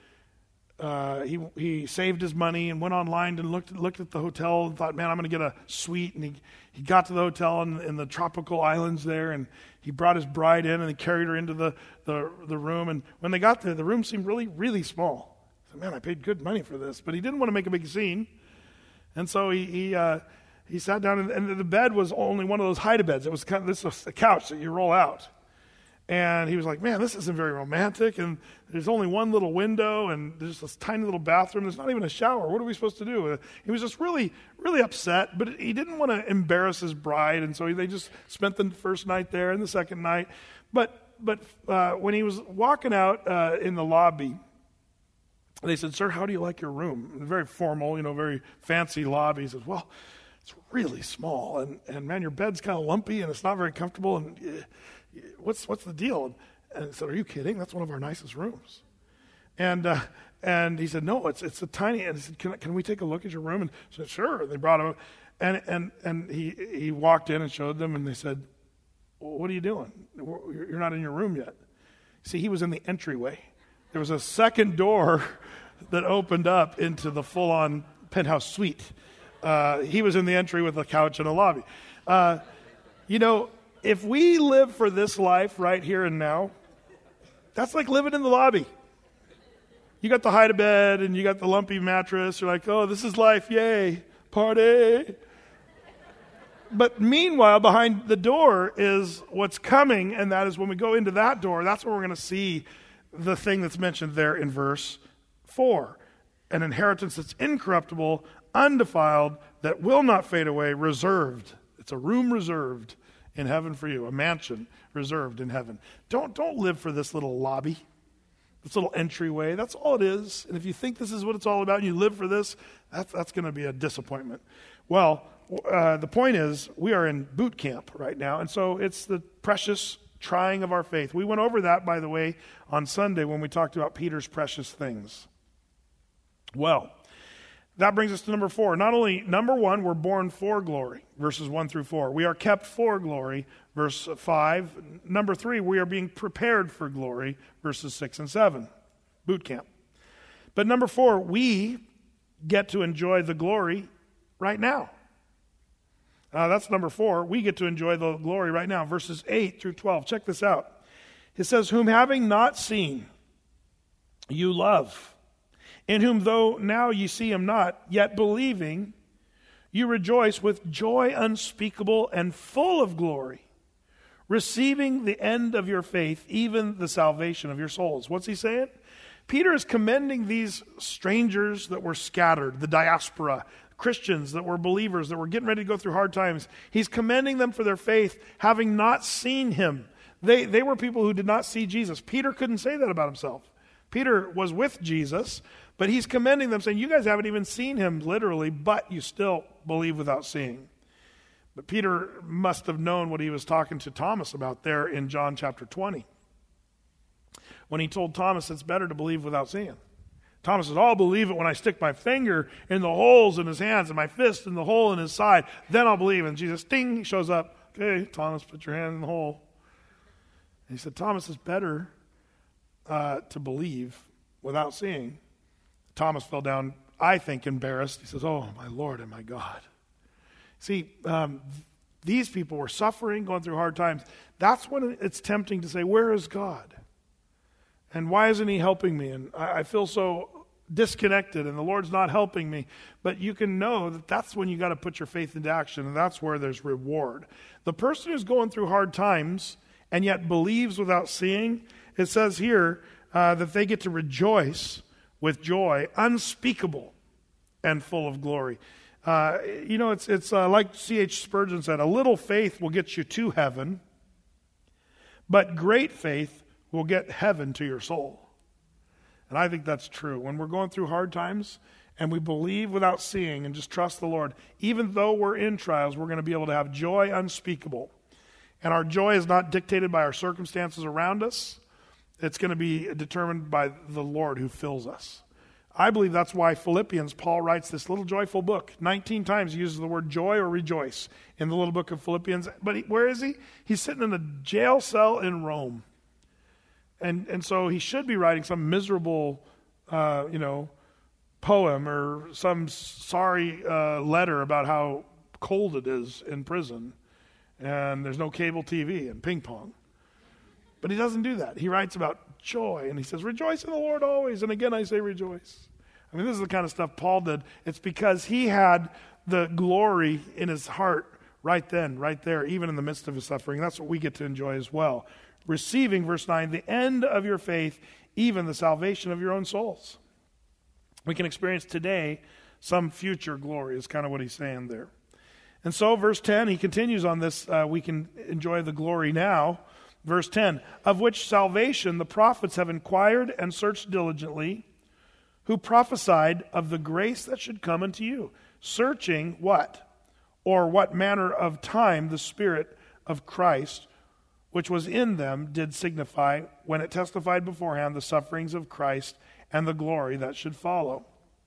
he saved his money and went online and looked at the hotel and thought, man, I'm going to get a suite. And he got to the hotel in the tropical islands there, and he brought his bride in and he carried her into the room. And when they got there, the room seemed really, really small. He said, man, I paid good money for this. But he didn't want to make a big scene. And so he sat down, and the bed was only one of those hide-a-beds. It was this was a couch that you roll out. And he was like, man, this isn't very romantic, and there's only one little window, and there's this tiny little bathroom. There's not even a shower. What are we supposed to do? He was just really, really upset, but he didn't want to embarrass his bride, and so they just spent the first night there and the second night. But when he was walking out in the lobby, they said, sir, how do you like your room? Very formal, very fancy lobby. He says, well, it's really small, and man, your bed's kind of lumpy, and it's not very comfortable, and what's the deal? And I said, are you kidding? That's one of our nicest rooms. And he said, no, it's a tiny. And he said, can we take a look at your room? And I said, sure. They brought him up, and he walked in and showed them, and they said, well, what are you doing? You're not in your room yet. See, he was in the entryway. There was a second door that opened up into the full-on penthouse suite. He was in the entry with a couch and a lobby. If we live for this life right here and now, that's like living in the lobby. You got the hide-a-bed and you got the lumpy mattress. You're like, oh, this is life, yay, party. But meanwhile, behind the door is what's coming, and that is when we go into that door, that's where we're going to see the thing that's mentioned there in verse 4. An inheritance that's incorruptible, undefiled, that will not fade away, reserved. It's a room reserved in heaven for you, a mansion reserved in heaven. Don't live for this little lobby. this little entryway. That's all it is. And if you think this is what it's all about and you live for this, that's going to be a disappointment. Well, the point is we are in boot camp right now, and so it's the precious trying of our faith. We went over that, by the way, on Sunday when we talked about Peter's precious things. Well, that brings us to number 4. Not only, number 1, we're born for glory, verses 1 through 4. We are kept for glory, verse 5. Number 3, we are being prepared for glory, verses 6 and 7. Boot camp. But number 4, we get to enjoy the glory right now. That's number 4. We get to enjoy the glory right now, verses 8 through 12. Check this out. It says, whom having not seen, you love, in whom though now ye see him not, yet believing, you rejoice with joy unspeakable and full of glory, receiving the end of your faith, even the salvation of your souls. What's he saying? Peter is commending these strangers that were scattered, the diaspora, Christians that were believers, that were getting ready to go through hard times. He's commending them for their faith, having not seen him. They were people who did not see Jesus. Peter couldn't say that about himself. Peter was with Jesus, but he's commending them, saying, you guys haven't even seen him literally, but you still believe without seeing. But Peter must have known what he was talking to Thomas about there in John chapter 20. When he told Thomas it's better to believe without seeing. Thomas says, I'll believe it when I stick my finger in the holes in his hands and my fist in the hole in his side. Then I'll believe. And Jesus, ding, he shows up. Okay, Thomas, put your hand in the hole. And he said, Thomas, it's better to believe without seeing. Thomas fell down, I think, embarrassed. He says, oh, my Lord and my God. See, these people were suffering, going through hard times. That's when it's tempting to say, where is God? And why isn't he helping me? And I feel so disconnected and the Lord's not helping me. But you can know that that's when you got to put your faith into action, and that's where there's reward. The person who's going through hard times and yet believes without seeing, it says here that they get to rejoice with joy unspeakable and full of glory. It's like C.H. Spurgeon said, a little faith will get you to heaven, but great faith will get heaven to your soul. And I think that's true. When we're going through hard times and we believe without seeing and just trust the Lord, even though we're in trials, we're going to be able to have joy unspeakable. And our joy is not dictated by our circumstances around us. It's going to be determined by the Lord who fills us. I believe that's why Philippians, Paul writes this little joyful book. 19 times he uses the word joy or rejoice in the little book of Philippians. But where is he? He's sitting in a jail cell in Rome. And so he should be writing some miserable, poem or some sorry letter about how cold it is in prison. And there's no cable TV and ping pong. But he doesn't do that. He writes about joy, and he says, rejoice in the Lord always. And again, I say rejoice. I mean, this is the kind of stuff Paul did. It's because he had the glory in his heart right then, right there, even in the midst of his suffering. That's what we get to enjoy as well. Receiving, verse 9, the end of your faith, even the salvation of your own souls. We can experience today some future glory is kind of what he's saying there. And so, verse 10, he continues on this, we can enjoy the glory now. Verse 10, of which salvation the prophets have inquired and searched diligently, who prophesied of the grace that should come unto you, searching what? Or what manner of time the Spirit of Christ, which was in them, did signify, when it testified beforehand the sufferings of Christ and the glory that should follow.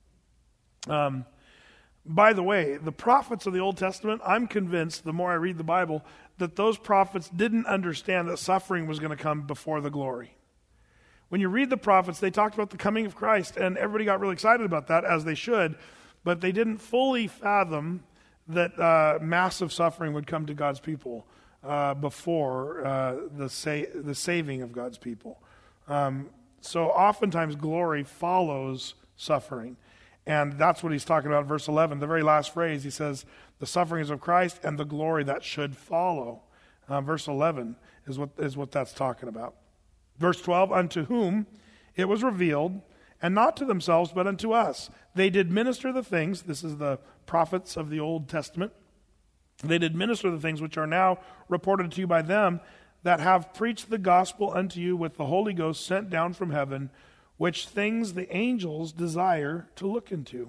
By the way, the prophets of the Old Testament, I'm convinced, the more I read the Bible, that those prophets didn't understand that suffering was going to come before the glory. When you read the prophets, they talked about the coming of Christ, and everybody got really excited about that, as they should, but they didn't fully fathom that massive suffering would come to God's people before the saving of God's people. So oftentimes glory follows suffering. And that's what he's talking about in verse 11. The very last phrase, he says, the sufferings of Christ and the glory that should follow. Verse 11 is what that's talking about. Verse 12, unto whom it was revealed, and not to themselves, but unto us. They did minister the things, this is the prophets of the Old Testament, they did minister the things which are now reported to you by them, that have preached the gospel unto you with the Holy Ghost sent down from heaven, which things the angels desire to look into.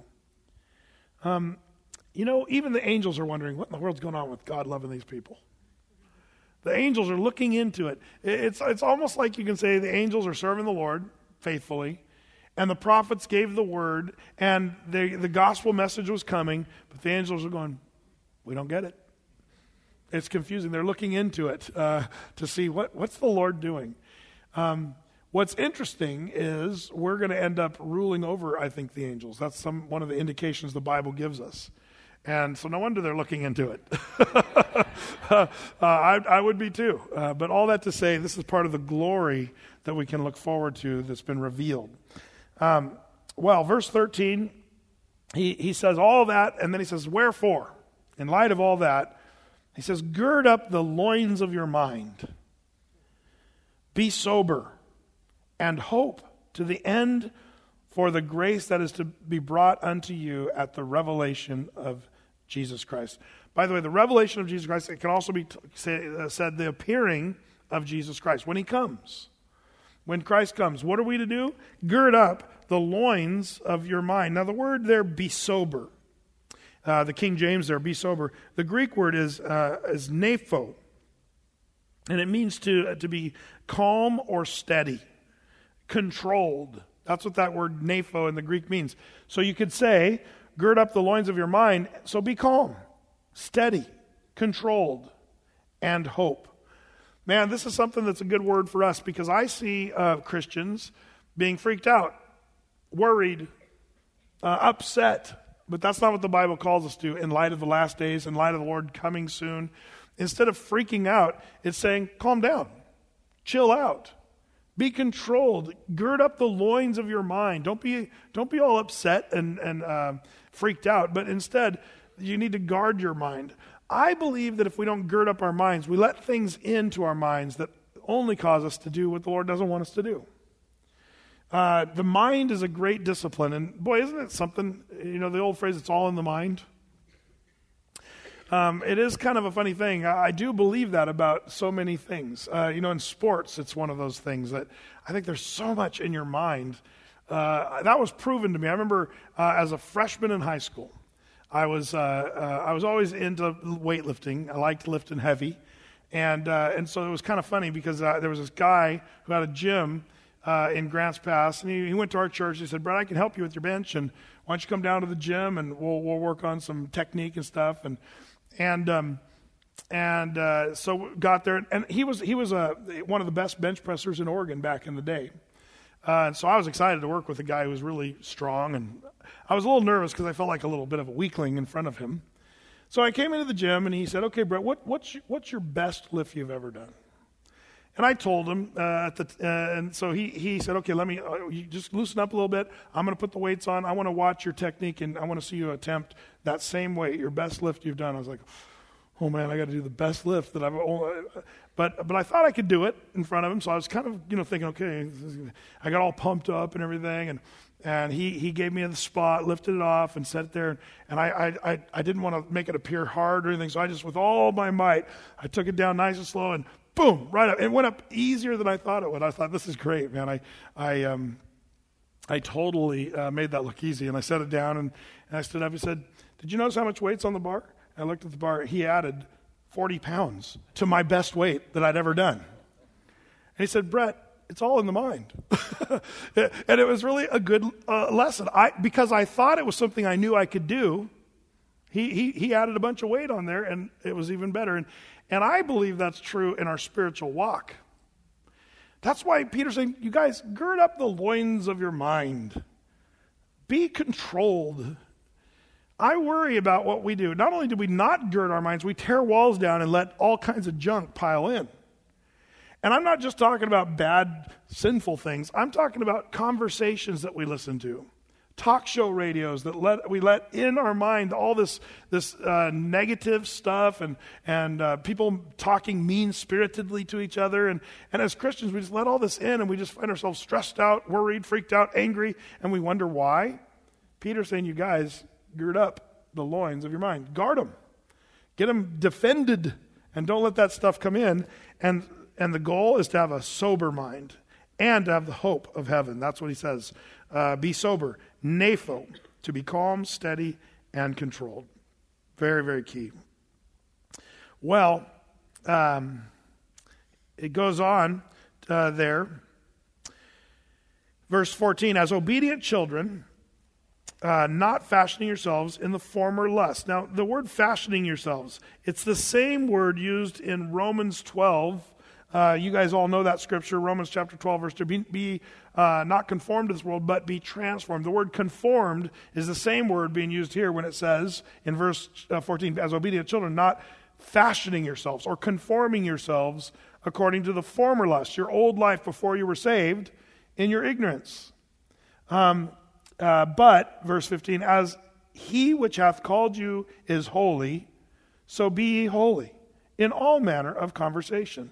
Even the angels are wondering, what in the world's going on with God loving these people? The angels are looking into it. It's almost like you can say the angels are serving the Lord faithfully, and the prophets gave the word, and the gospel message was coming, but the angels are going, we don't get it. It's confusing. They're looking into it to see what's the Lord doing. What's interesting is we're going to end up ruling over, I think, the angels. That's one of the indications the Bible gives us. And so no wonder they're looking into it. I would be too. But all that to say, this is part of the glory that we can look forward to that's been revealed. Verse 13, he says all that, and then he says, wherefore? In light of all that, he says, gird up the loins of your mind. Be sober and hope to the end for the grace that is to be brought unto you at the revelation of Jesus Christ. By the way, the revelation of Jesus Christ, it can also be said the appearing of Jesus Christ. When he comes, when Christ comes, what are we to do? Gird up the loins of your mind. Now the word there, be sober. The King James there, be sober. The Greek word is nepho. And it means to be calm or steady, controlled. That's what that word nepho in the Greek means. So you could say, gird up the loins of your mind, so be calm, steady, controlled, and hope. Man, this is something that's a good word for us because I see Christians being freaked out, worried, upset. But that's not what the Bible calls us to in light of the last days, in light of the Lord coming soon. Instead of freaking out, it's saying, calm down, chill out. Be controlled. Gird up the loins of your mind. Don't be all upset and freaked out, but instead, you need to guard your mind. I believe that if we don't gird up our minds, we let things into our minds that only cause us to do what the Lord doesn't want us to do. The mind is a great discipline, and boy, isn't it something, the old phrase, it's all in the mind? It is kind of a funny thing. I do believe that about so many things. In sports, it's one of those things that I think there's so much in your mind. That was proven to me. I remember as a freshman in high school, I was always into weightlifting. I liked lifting heavy, and so it was kind of funny because there was this guy who had a gym in Grants Pass, and he went to our church. He said, "Brett, I can help you with your bench, and why don't you come down to the gym and we'll work on some technique and stuff." So got there, and he was one of the best bench pressers in Oregon back in the day. And so I was excited to work with a guy who was really strong, and I was a little nervous because I felt like a little bit of a weakling in front of him. So I came into the gym, and he said, "Okay, Brett, what's your best lift you've ever done?" And I told him, and so he said, "Okay, let me you just loosen up a little bit. I'm going to put the weights on. I want to watch your technique, and I want to see you attempt that same weight, your best lift you've done." I was like, "Oh man, I got to do the best lift that I've." But I thought I could do it in front of him, so I was kind of thinking, okay, I got all pumped up and everything, and he gave me the spot, lifted it off, and set it there, and I didn't want to make it appear hard or anything, so I just with all my might, I took it down nice and slow, and boom, right up. It went up easier than I thought it would. I thought, this is great, man. I totally made that look easy, and I set it down, and I stood up and said, "Did you notice how much weight's on the bar?" I looked at the bar. He added 40 pounds to my best weight that I'd ever done. And he said, "Brett, it's all in the mind." And it was really a good lesson. Because I thought it was something I knew I could do, he added a bunch of weight on there, and it was even better. And I believe that's true in our spiritual walk. That's why Peter's saying, you guys, gird up the loins of your mind. Be controlled. I worry about what we do. Not only do we not gird our minds, we tear walls down and let all kinds of junk pile in. And I'm not just talking about bad, sinful things. I'm talking about conversations that we listen to. Talk show radios that we let in our mind all this negative stuff and people talking mean-spiritedly to each other. And as Christians, we just let all this in, and we just find ourselves stressed out, worried, freaked out, angry, and we wonder why. Peter's saying, you guys, gird up the loins of your mind. Guard them. Get them defended, and don't let that stuff come in. And And the goal is to have a sober mind and to have the hope of heaven. That's what he says. Be sober. Nepho, to be calm, steady, and controlled. Very, very key. Well, it goes on there. Verse 14, as obedient children, not fashioning yourselves in the former lust. Now, the word fashioning yourselves, it's the same word used in Romans 12. You guys all know that scripture, Romans chapter 12, verse 2. Be not conformed to this world, but be transformed. The word conformed is the same word being used here when it says in verse 14, as obedient children, not fashioning yourselves or conforming yourselves according to the former lust, your old life before you were saved in your ignorance. But, verse 15, as he which hath called you is holy, so be ye holy in all manner of conversation.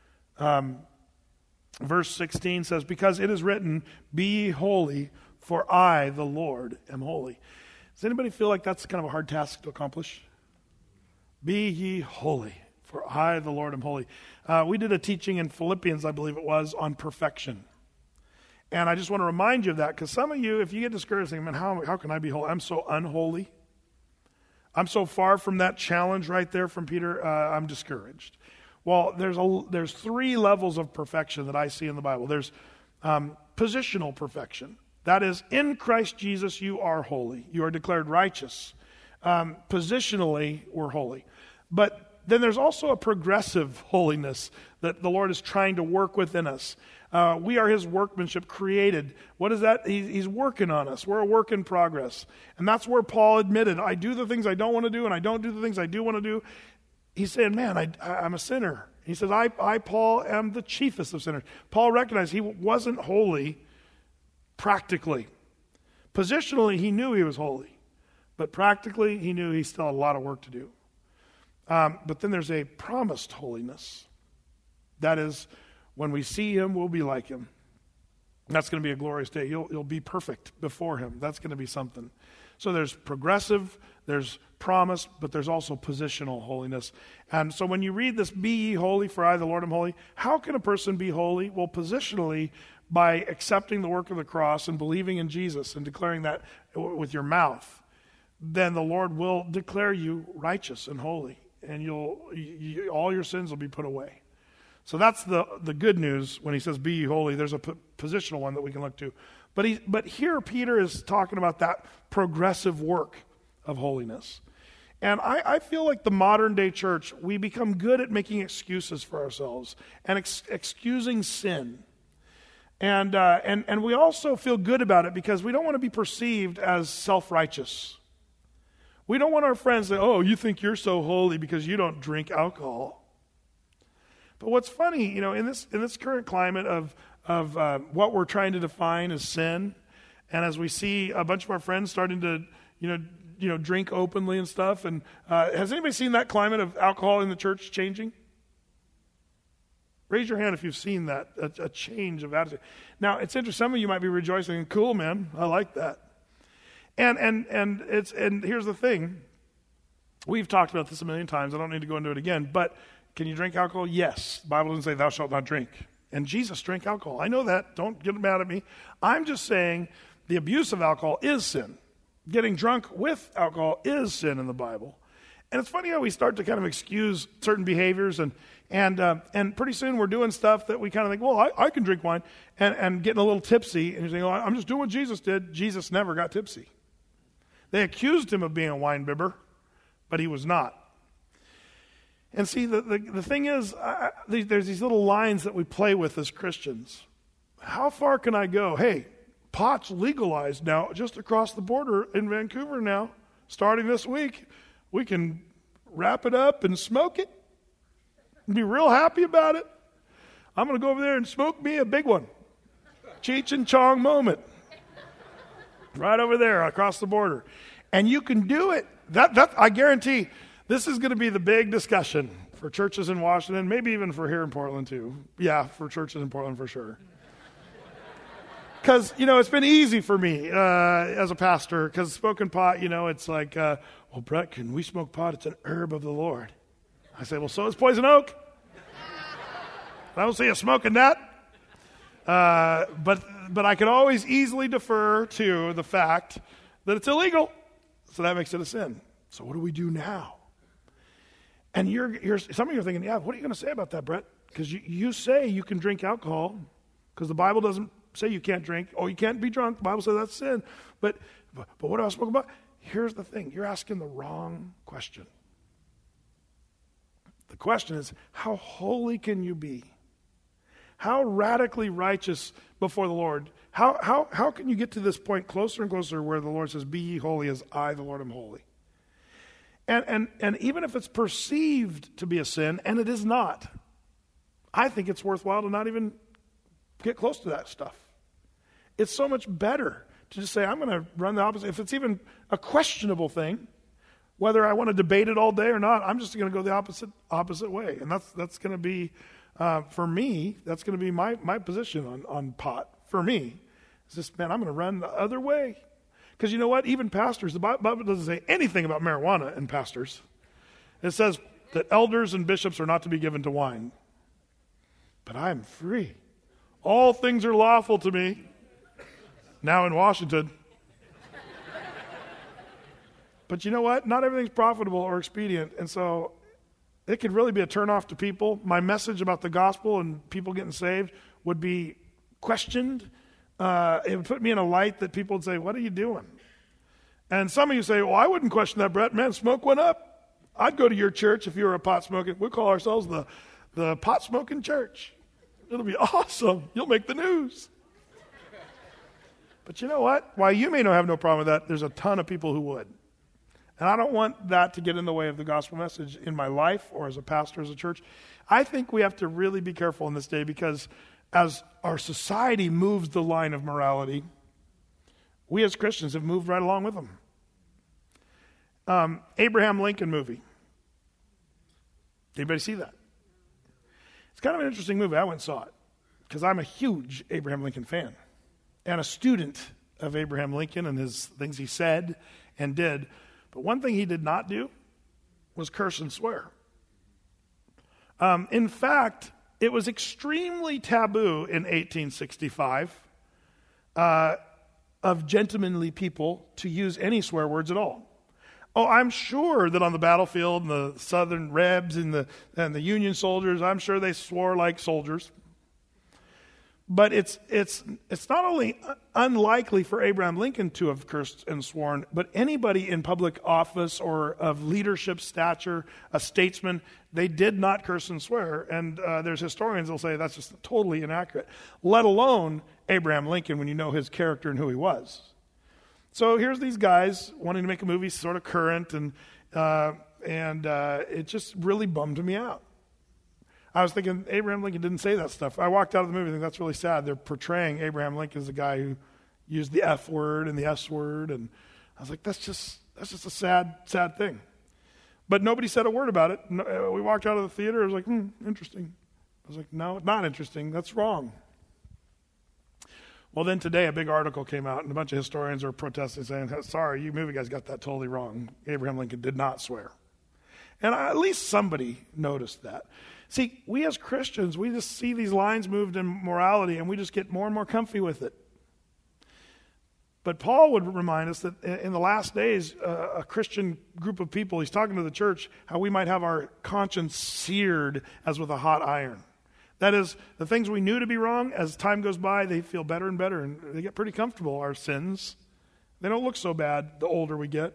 Verse 16 says, because it is written, be ye holy, for I, the Lord, am holy. Does anybody feel like that's kind of a hard task to accomplish? Be ye holy, for I, the Lord, am holy. We did a teaching in Philippians, I believe it was, on perfection. And I just want to remind you of that, because some of you, if you get discouraged, think, man, how can I be holy? I'm so unholy. I'm so far from that challenge right there from Peter, I'm discouraged. Well, there's three levels of perfection that I see in the Bible. There's positional perfection. That is, in Christ Jesus, you are holy. You are declared righteous. Positionally, we're holy. But then there's also a progressive holiness that the Lord is trying to work within us. We are his workmanship created. What is that? He's working on us. We're a work in progress. And that's where Paul admitted, I do the things I don't want to do, and I don't do the things I do want to do. He's saying, man, I'm a sinner. He says, I, Paul, am the chiefest of sinners. Paul recognized he wasn't holy practically. Positionally, he knew he was holy. But practically, he knew he still had a lot of work to do. But then there's a promised holiness. That is, when we see him, we'll be like him. That's going to be a glorious day. You'll be perfect before him. That's going to be something. So there's progressive, there's promise, but there's also positional holiness. And so when you read this, be ye holy, for I, the Lord, am holy, how can a person be holy? Well, positionally, by accepting the work of the cross and believing in Jesus and declaring that with your mouth, then the Lord will declare you righteous and holy, and all your sins will be put away. So that's the good news when he says, be ye holy. There's a positional one that we can look to. But here Peter is talking about that progressive work of holiness. And I feel like the modern day church, we become good at making excuses for ourselves and excusing sin. And we also feel good about it because we don't want to be perceived as self-righteous. We don't want our friends to say, oh, you think you're so holy because you don't drink alcohol. But what's funny, in this current climate of what we're trying to define as sin, and as we see a bunch of our friends starting to, drink openly and stuff, and has anybody seen that climate of alcohol in the church changing? Raise your hand if you've seen that, a change of attitude. Now, it's interesting. Some of you might be rejoicing, cool, man, I like that. And here's the thing. We've talked about this a million times. I don't need to go into it again, but can you drink alcohol? Yes. The Bible doesn't say thou shalt not drink. And Jesus drank alcohol. I know that. Don't get mad at me. I'm just saying the abuse of alcohol is sin. Getting drunk with alcohol is sin in the Bible. And it's funny how we start to kind of excuse certain behaviors, and pretty soon we're doing stuff that we kind of think, well, I can drink wine, and getting a little tipsy, and you're saying, oh, I'm just doing what Jesus did. Jesus never got tipsy. They accused him of being a wine bibber, but he was not. And see, the thing is, there's these little lines that we play with as Christians. How far can I go? Hey, pot's legalized now just across the border in Vancouver now. Starting this week, we can wrap it up and smoke it and be real happy about it. I'm going to go over there and smoke me a big one. Cheech and Chong moment. Right over there across the border. And you can do it. That I guarantee this is going to be the big discussion for churches in Washington, maybe even for here in Portland too. Yeah, for churches in Portland for sure. Because, it's been easy for me as a pastor, because smoking pot, it's like, well, Brett, can we smoke pot? It's an herb of the Lord. I say, well, so is poison oak. I don't see you smoking that. But I can always easily defer to the fact that it's illegal. So that makes it a sin. So what do we do now? And some of you are thinking, yeah, what are you going to say about that, Brett? Because you say you can drink alcohol because the Bible doesn't say you can't drink. Oh, you can't be drunk. The Bible says that's sin. But what do I spoke about? Here's the thing. You're asking the wrong question. The question is, how holy can you be? How radically righteous before the Lord? How can you get to this point closer and closer where the Lord says, be ye holy as I, the Lord, am holy? And even if it's perceived to be a sin, and it is not, I think it's worthwhile to not even get close to that stuff. It's so much better to just say, I'm going to run the opposite. If it's even a questionable thing, whether I want to debate it all day or not, I'm just going to go the opposite way. And that's going to be, for me, that's going to be my position on pot. For me, it's just, man, I'm going to run the other way. Because you know what? Even pastors, the Bible doesn't say anything about marijuana in pastors. It says that elders and bishops are not to be given to wine. But I am free. All things are lawful to me. Now in Washington. But you know what? Not everything's profitable or expedient. And so it could really be a turnoff to people. My message about the gospel and people getting saved would be questioned. It would put me in a light that people would say, what are you doing? And some of you say, well, I wouldn't question that, Brett. Man, smoke went up. I'd go to your church if you were a pot smoking. We call ourselves the pot smoking church. It'll be awesome. You'll make the news. But you know what? While you may not have no problem with that, there's a ton of people who would. And I don't want that to get in the way of the gospel message in my life or as a pastor, as a church. I think we have to really be careful in this day because as our society moves the line of morality, we as Christians have moved right along with them. Abraham Lincoln movie. Anybody see that? It's kind of an interesting movie. I went and saw it because I'm a huge Abraham Lincoln fan and a student of Abraham Lincoln and his things he said and did. But one thing he did not do was curse and swear. In fact, it was extremely taboo in 1865 of gentlemanly people to use any swear words at all. Oh, I'm sure that on the battlefield, and the Southern Rebs and the Union soldiers, I'm sure they swore like soldiers. But it's not only unlikely for Abraham Lincoln to have cursed and sworn, but anybody in public office or of leadership stature, a statesman, they did not curse and swear. And there's historians that will say that's just totally inaccurate, let alone Abraham Lincoln when you know his character and who he was. So here's these guys wanting to make a movie sort of current, and it just really bummed me out. I was thinking, Abraham Lincoln didn't say that stuff. I walked out of the movie thinking, that's really sad. They're portraying Abraham Lincoln as a guy who used the F word and the S word, and I was like, that's just a sad thing. But nobody said a word about it. We walked out of the theater, I was like, interesting. I was like, no, not interesting. That's wrong. Well, then today a big article came out, and a bunch of historians are protesting, saying, sorry, you movie guys got that totally wrong. Abraham Lincoln did not swear. And at least somebody noticed that. See, we as Christians, we just see these lines moved in morality, and we just get more and more comfy with it. But Paul would remind us that in the last days, a Christian group of people, he's talking to the church, how we might have our conscience seared as with a hot iron. That is, the things we knew to be wrong, as time goes by, they feel better and better, and they get pretty comfortable, our sins. They don't look so bad the older we get.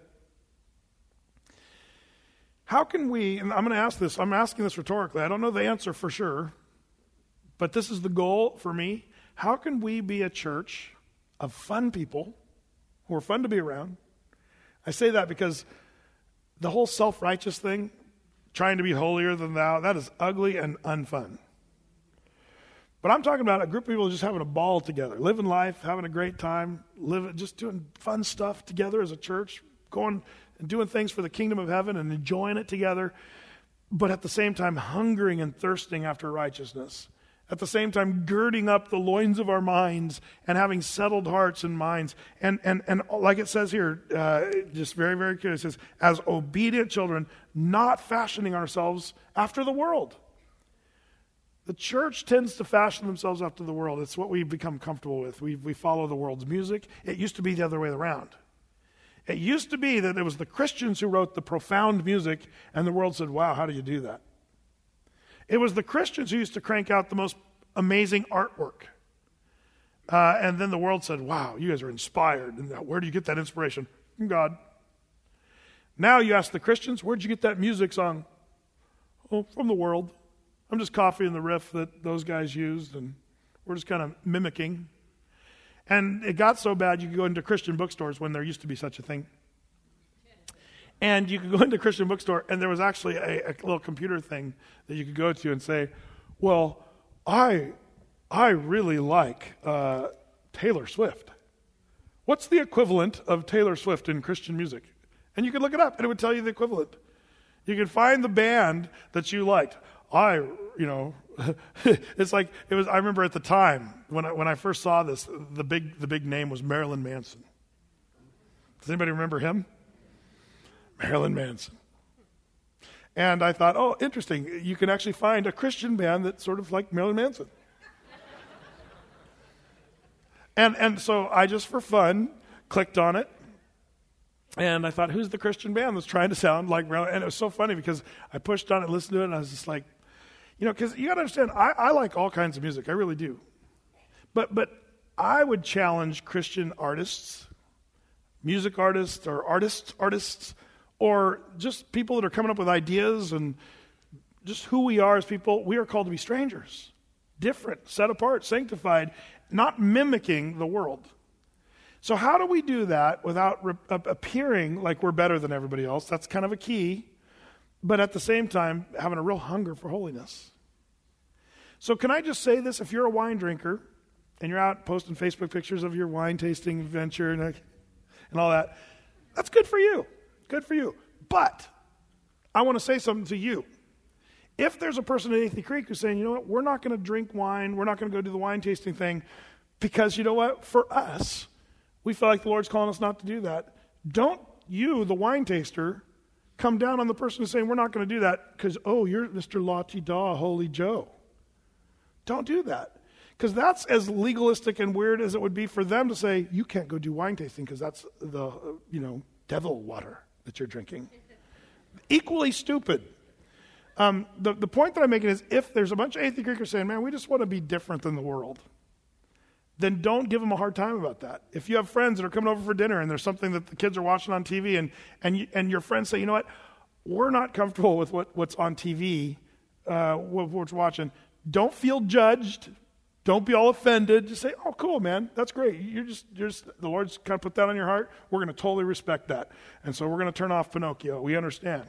How can we, and I'm going to ask this, I'm asking this rhetorically, I don't know the answer for sure, but this is the goal for me. How can we be a church of fun people who are fun to be around? I say that because the whole self-righteous thing, trying to be holier than thou, that is ugly and unfun. But I'm talking about a group of people just having a ball together, living life, having a great time, just doing fun stuff together as a church, going and doing things for the kingdom of heaven and enjoying it together, but at the same time hungering and thirsting after righteousness. At the same time girding up the loins of our minds and having settled hearts and minds. And like it says here, just very, very clear, it says, as obedient children, not fashioning ourselves after the world. The church tends to fashion themselves after the world. It's what we've become comfortable with. We follow the world's music. It used to be the other way around. It used to be that it was the Christians who wrote the profound music, and the world said, wow, how do you do that? It was the Christians who used to crank out the most amazing artwork. And then the world said, wow, you guys are inspired. And where do you get that inspiration? From God. Now you ask the Christians, where'd you get that music song? Oh, from the world. I'm just copying the riff that those guys used, and we're just kind of mimicking. And it got so bad you could go into Christian bookstores when there used to be such a thing. And you could go into a Christian bookstore, and there was actually a little computer thing that you could go to and say, well, I really like Taylor Swift. What's the equivalent of Taylor Swift in Christian music? And you could look it up, and it would tell you the equivalent. You could find the band that you liked. It's like it was. I remember at the time when I first saw this, the big name was Marilyn Manson. Does anybody remember him? Marilyn Manson. And I thought, oh, interesting. You can actually find a Christian band that's sort of like Marilyn Manson. And so I just for fun clicked on it. And I thought, who's the Christian band that's trying to sound like Marilyn? And it was so funny because I pushed on it, listened to it, and I was just like, because you got to understand, I like all kinds of music. I really do. But I would challenge Christian artists, music artists, or artists, or just people that are coming up with ideas and just who we are as people. We are called to be strangers, different, set apart, sanctified, not mimicking the world. So how do we do that without appearing like we're better than everybody else? That's kind of a key. But at the same time, having a real hunger for holiness. So can I just say this? If you're a wine drinker and you're out posting Facebook pictures of your wine tasting venture and all that, that's good for you. Good for you. But I want to say something to you. If there's a person at Athey Creek who's saying, you know what, we're not going to drink wine, we're not going to go do the wine tasting thing, because you know what, for us, we feel like the Lord's calling us not to do that. Don't you, the wine taster, come down on the person who's saying we're not going to do that because, oh, you're Mr. La-ti-da, Holy Joe. Don't do that. Because that's as legalistic and weird as it would be for them to say, you can't go do wine tasting because that's the, devil water that you're drinking. Equally stupid. The point that I'm making is if there's a bunch of Athey Creekers saying, man, we just want to be different than the world, then don't give them a hard time about that. If you have friends that are coming over for dinner and there's something that the kids are watching on TV and your friends say, you know what, we're not comfortable with what's on TV, what we're watching, don't feel judged. Don't be all offended. Just say, oh, cool, man. That's great. You're just the Lord's kind of put that on your heart. We're going to totally respect that. And so we're going to turn off Pinocchio. We understand.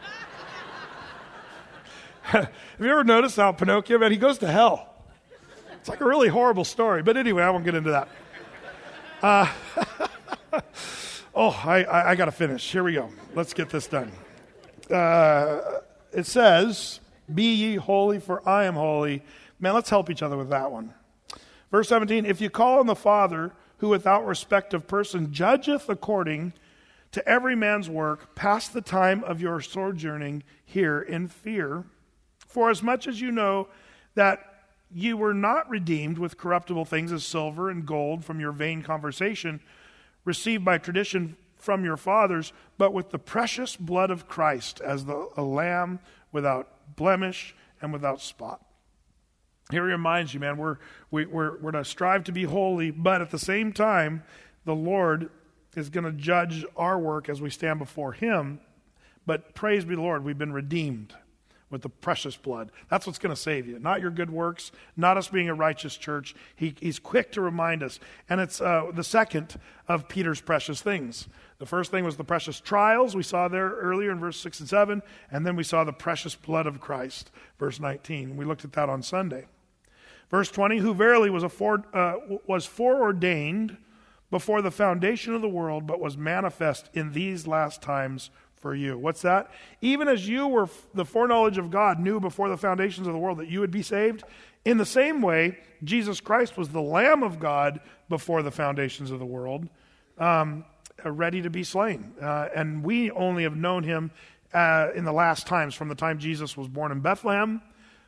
Have you ever noticed how Pinocchio, man, he goes to hell? It's like a really horrible story. But anyway, I won't get into that. I got to finish. Here we go. Let's get this done. It says, be ye holy, for I am holy. Man, let's help each other with that one. Verse 17, if you call on the Father, who without respect of person judgeth according to every man's work, pass the time of your sojourning here in fear. For as much as you know that you were not redeemed with corruptible things as silver and gold from your vain conversation, received by tradition from your fathers, but with the precious blood of Christ as a lamb without blemish and without spot. Here he reminds you, man, we're to strive to be holy, but at the same time, the Lord is going to judge our work as we stand before him. But praise be the Lord, we've been redeemed with the precious blood. That's what's going to save you. Not your good works, not us being a righteous church. He's quick to remind us. And it's the second of Peter's precious things. The first thing was the precious trials we saw there earlier in verse 6 and 7. And then we saw the precious blood of Christ, verse 19. We looked at that on Sunday. Verse 20, who verily was foreordained before the foundation of the world, but was manifest in these last times for you. What's that? Even as you were the foreknowledge of God knew before the foundations of the world that you would be saved, in the same way, Jesus Christ was the Lamb of God before the foundations of the world, ready to be slain. And we only have known him in the last times, from the time Jesus was born in Bethlehem,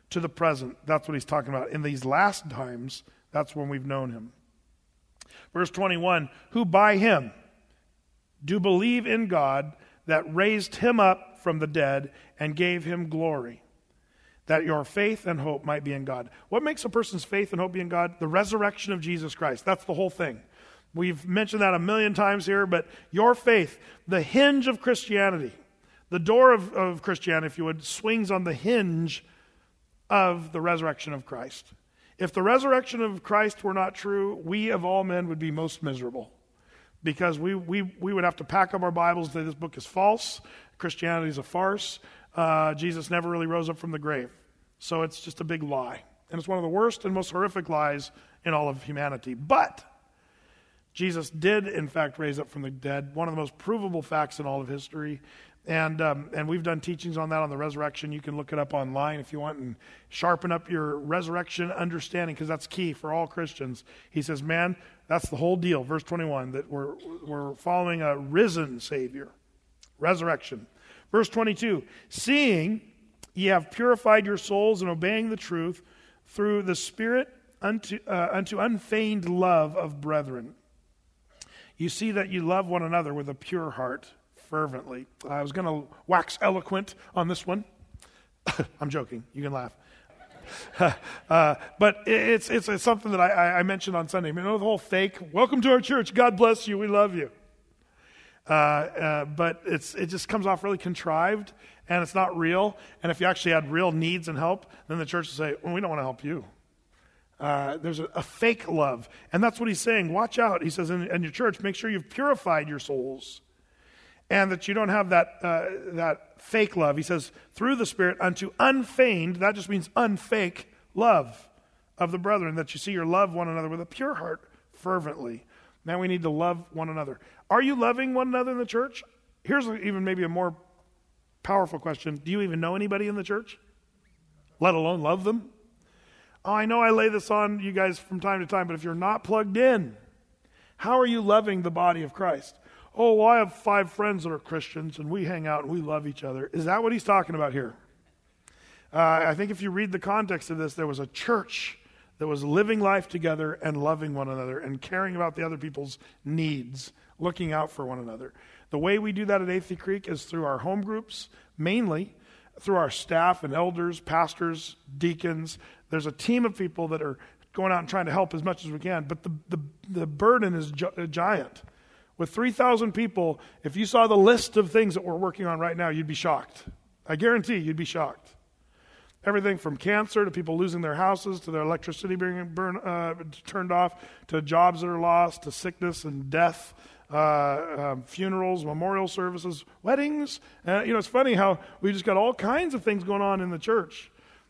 to the present. That's what he's talking about. In these last times, that's when we've known him. Verse 21, who by him do believe in God that raised him up from the dead and gave him glory, that your faith and hope might be in God. What makes a person's faith and hope be in God? The resurrection of Jesus Christ. That's the whole thing. We've mentioned that a million times here, but your faith, the hinge of Christianity, the door of Christianity, if you would, swings on the hinge of the resurrection of Christ. If the resurrection of Christ were not true, we of all men would be most miserable, because we would have to pack up our Bibles and say this book is false, Christianity is a farce, Jesus never really rose up from the grave. So it's just a big lie. And it's one of the worst and most horrific lies in all of humanity. But Jesus did, in fact, raise up from the dead, one of the most provable facts in all of history. And we've done teachings on that on the resurrection. You can look it up online if you want and sharpen up your resurrection understanding, because that's key for all Christians. He says, man, that's the whole deal. Verse 21, that we're following a risen Savior. Resurrection. Verse 22, seeing ye have purified your souls in obeying the truth through the Spirit unto unfeigned love of brethren. You see that you love one another with a pure heart, fervently. I was going to wax eloquent on this one. I'm joking. You can laugh. But it's something that I mentioned on Sunday. You know, the whole fake, welcome to our church, God bless you, we love you. But it just comes off really contrived, and it's not real. And if you actually had real needs and help, then the church will say, well, we don't want to help you. There's a fake love. And that's what he's saying. Watch out. He says in your church, make sure you've purified your souls, and that you don't have that fake love. He says, through the Spirit unto unfeigned, that just means unfake love of the brethren, that you see your love one another with a pure heart fervently. Man, we need to love one another. Are you loving one another in the church? Here's even maybe a more powerful question. Do you even know anybody in the church? Let alone love them? Oh, I know I lay this on you guys from time to time, but if you're not plugged in, how are you loving the body of Christ? Oh, well, I have 5 friends that are Christians, and we hang out and we love each other. Is that what he's talking about here? I think if you read the context of this, there was a church that was living life together and loving one another and caring about the other people's needs, looking out for one another. The way we do that at Athey Creek is through our home groups, mainly through our staff and elders, pastors, deacons. There's a team of people that are going out and trying to help as much as we can, but the burden is giant. With 3,000 people, if you saw the list of things that we're working on right now, you'd be shocked. I guarantee you'd be shocked. Everything from cancer to people losing their houses, to their electricity being turned off, to jobs that are lost, to sickness and death, funerals, memorial services, weddings. It's funny how we just got all kinds of things going on in the church.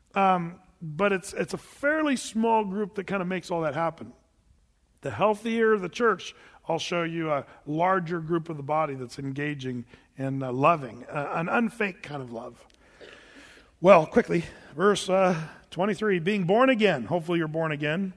But it's a fairly small group that kind of makes all that happen. The healthier the church, I'll show you a larger group of the body that's engaging in loving, an unfake kind of love. Well, quickly, verse 23, being born again, hopefully you're born again,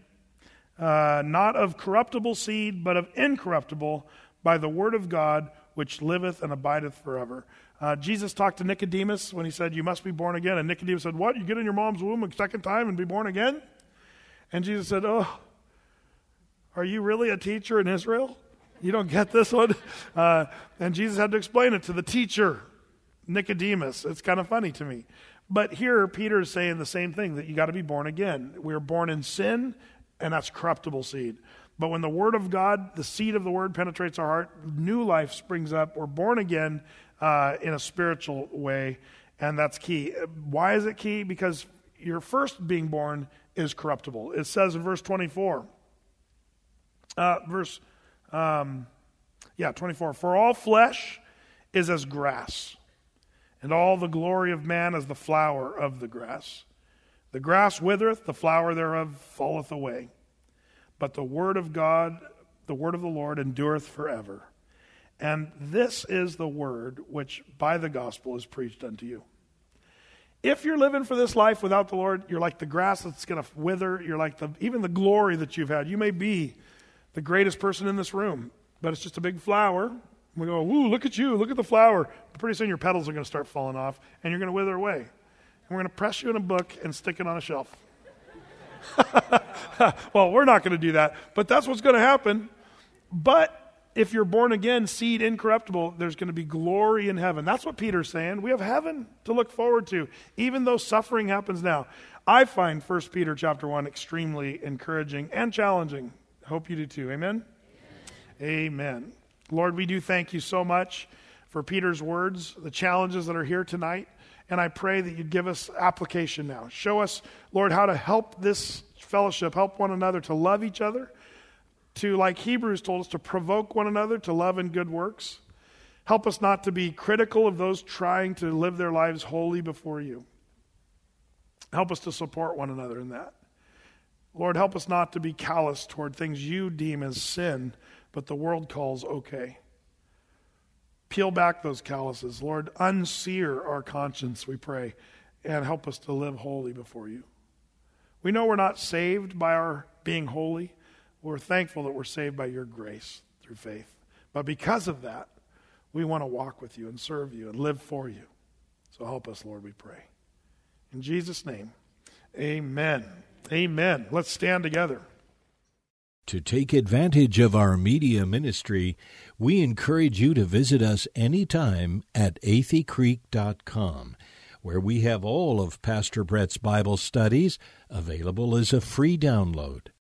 not of corruptible seed, but of incorruptible, by the word of God, which liveth and abideth forever. Jesus talked to Nicodemus when he said, you must be born again. And Nicodemus said, what? You get in your mom's womb a second time and be born again? And Jesus said, oh, are you really a teacher in Israel? You don't get this one? And Jesus had to explain it to the teacher, Nicodemus. It's kind of funny to me. But here, Peter is saying the same thing, that you got to be born again. We are born in sin, and that's corruptible seed. But when the word of God, the seed of the word penetrates our heart, new life springs up. We're born again in a spiritual way, and that's key. Why is it key? Because your first being born is corruptible. It says in verse 24, 24, for all flesh is as grass, and all the glory of man as the flower of the grass. The grass withereth, the flower thereof falleth away. But the word of God, the word of the Lord, endureth forever. And this is the word which by the gospel is preached unto you. If you're living for this life without the Lord, you're like the grass that's going to wither. You're like even the glory that you've had. You may be the greatest person in this room, but it's just a big flower. We go, ooh, look at you, look at the flower. Pretty soon your petals are going to start falling off, and you're going to wither away. we're going to press you in a book and stick it on a shelf. Well, we're not going to do that, but that's what's going to happen. But if you're born again, seed incorruptible, there's going to be glory in heaven. That's what Peter's saying. We have heaven to look forward to, even though suffering happens now. I find 1 Peter chapter 1 extremely encouraging and challenging. Hope you do too. Amen? Amen. Lord, we do thank you so much for Peter's words, the challenges that are here tonight. And I pray that you'd give us application now. Show us, Lord, how to help this fellowship, help one another to love each other, to, like Hebrews told us, to provoke one another to love and good works. Help us not to be critical of those trying to live their lives holy before you. Help us to support one another in that. Lord, help us not to be callous toward things you deem as sin, but the world calls okay. Peel back those calluses. Lord, unsear our conscience, we pray, and help us to live holy before you. We know we're not saved by our being holy. We're thankful that we're saved by your grace through faith. But because of that, we want to walk with you and serve you and live for you. So help us, Lord, we pray. In Jesus' name, amen. Amen. Let's stand together. To take advantage of our media ministry, we encourage you to visit us anytime at atheycreek.com, where we have all of Pastor Brett's Bible studies available as a free download.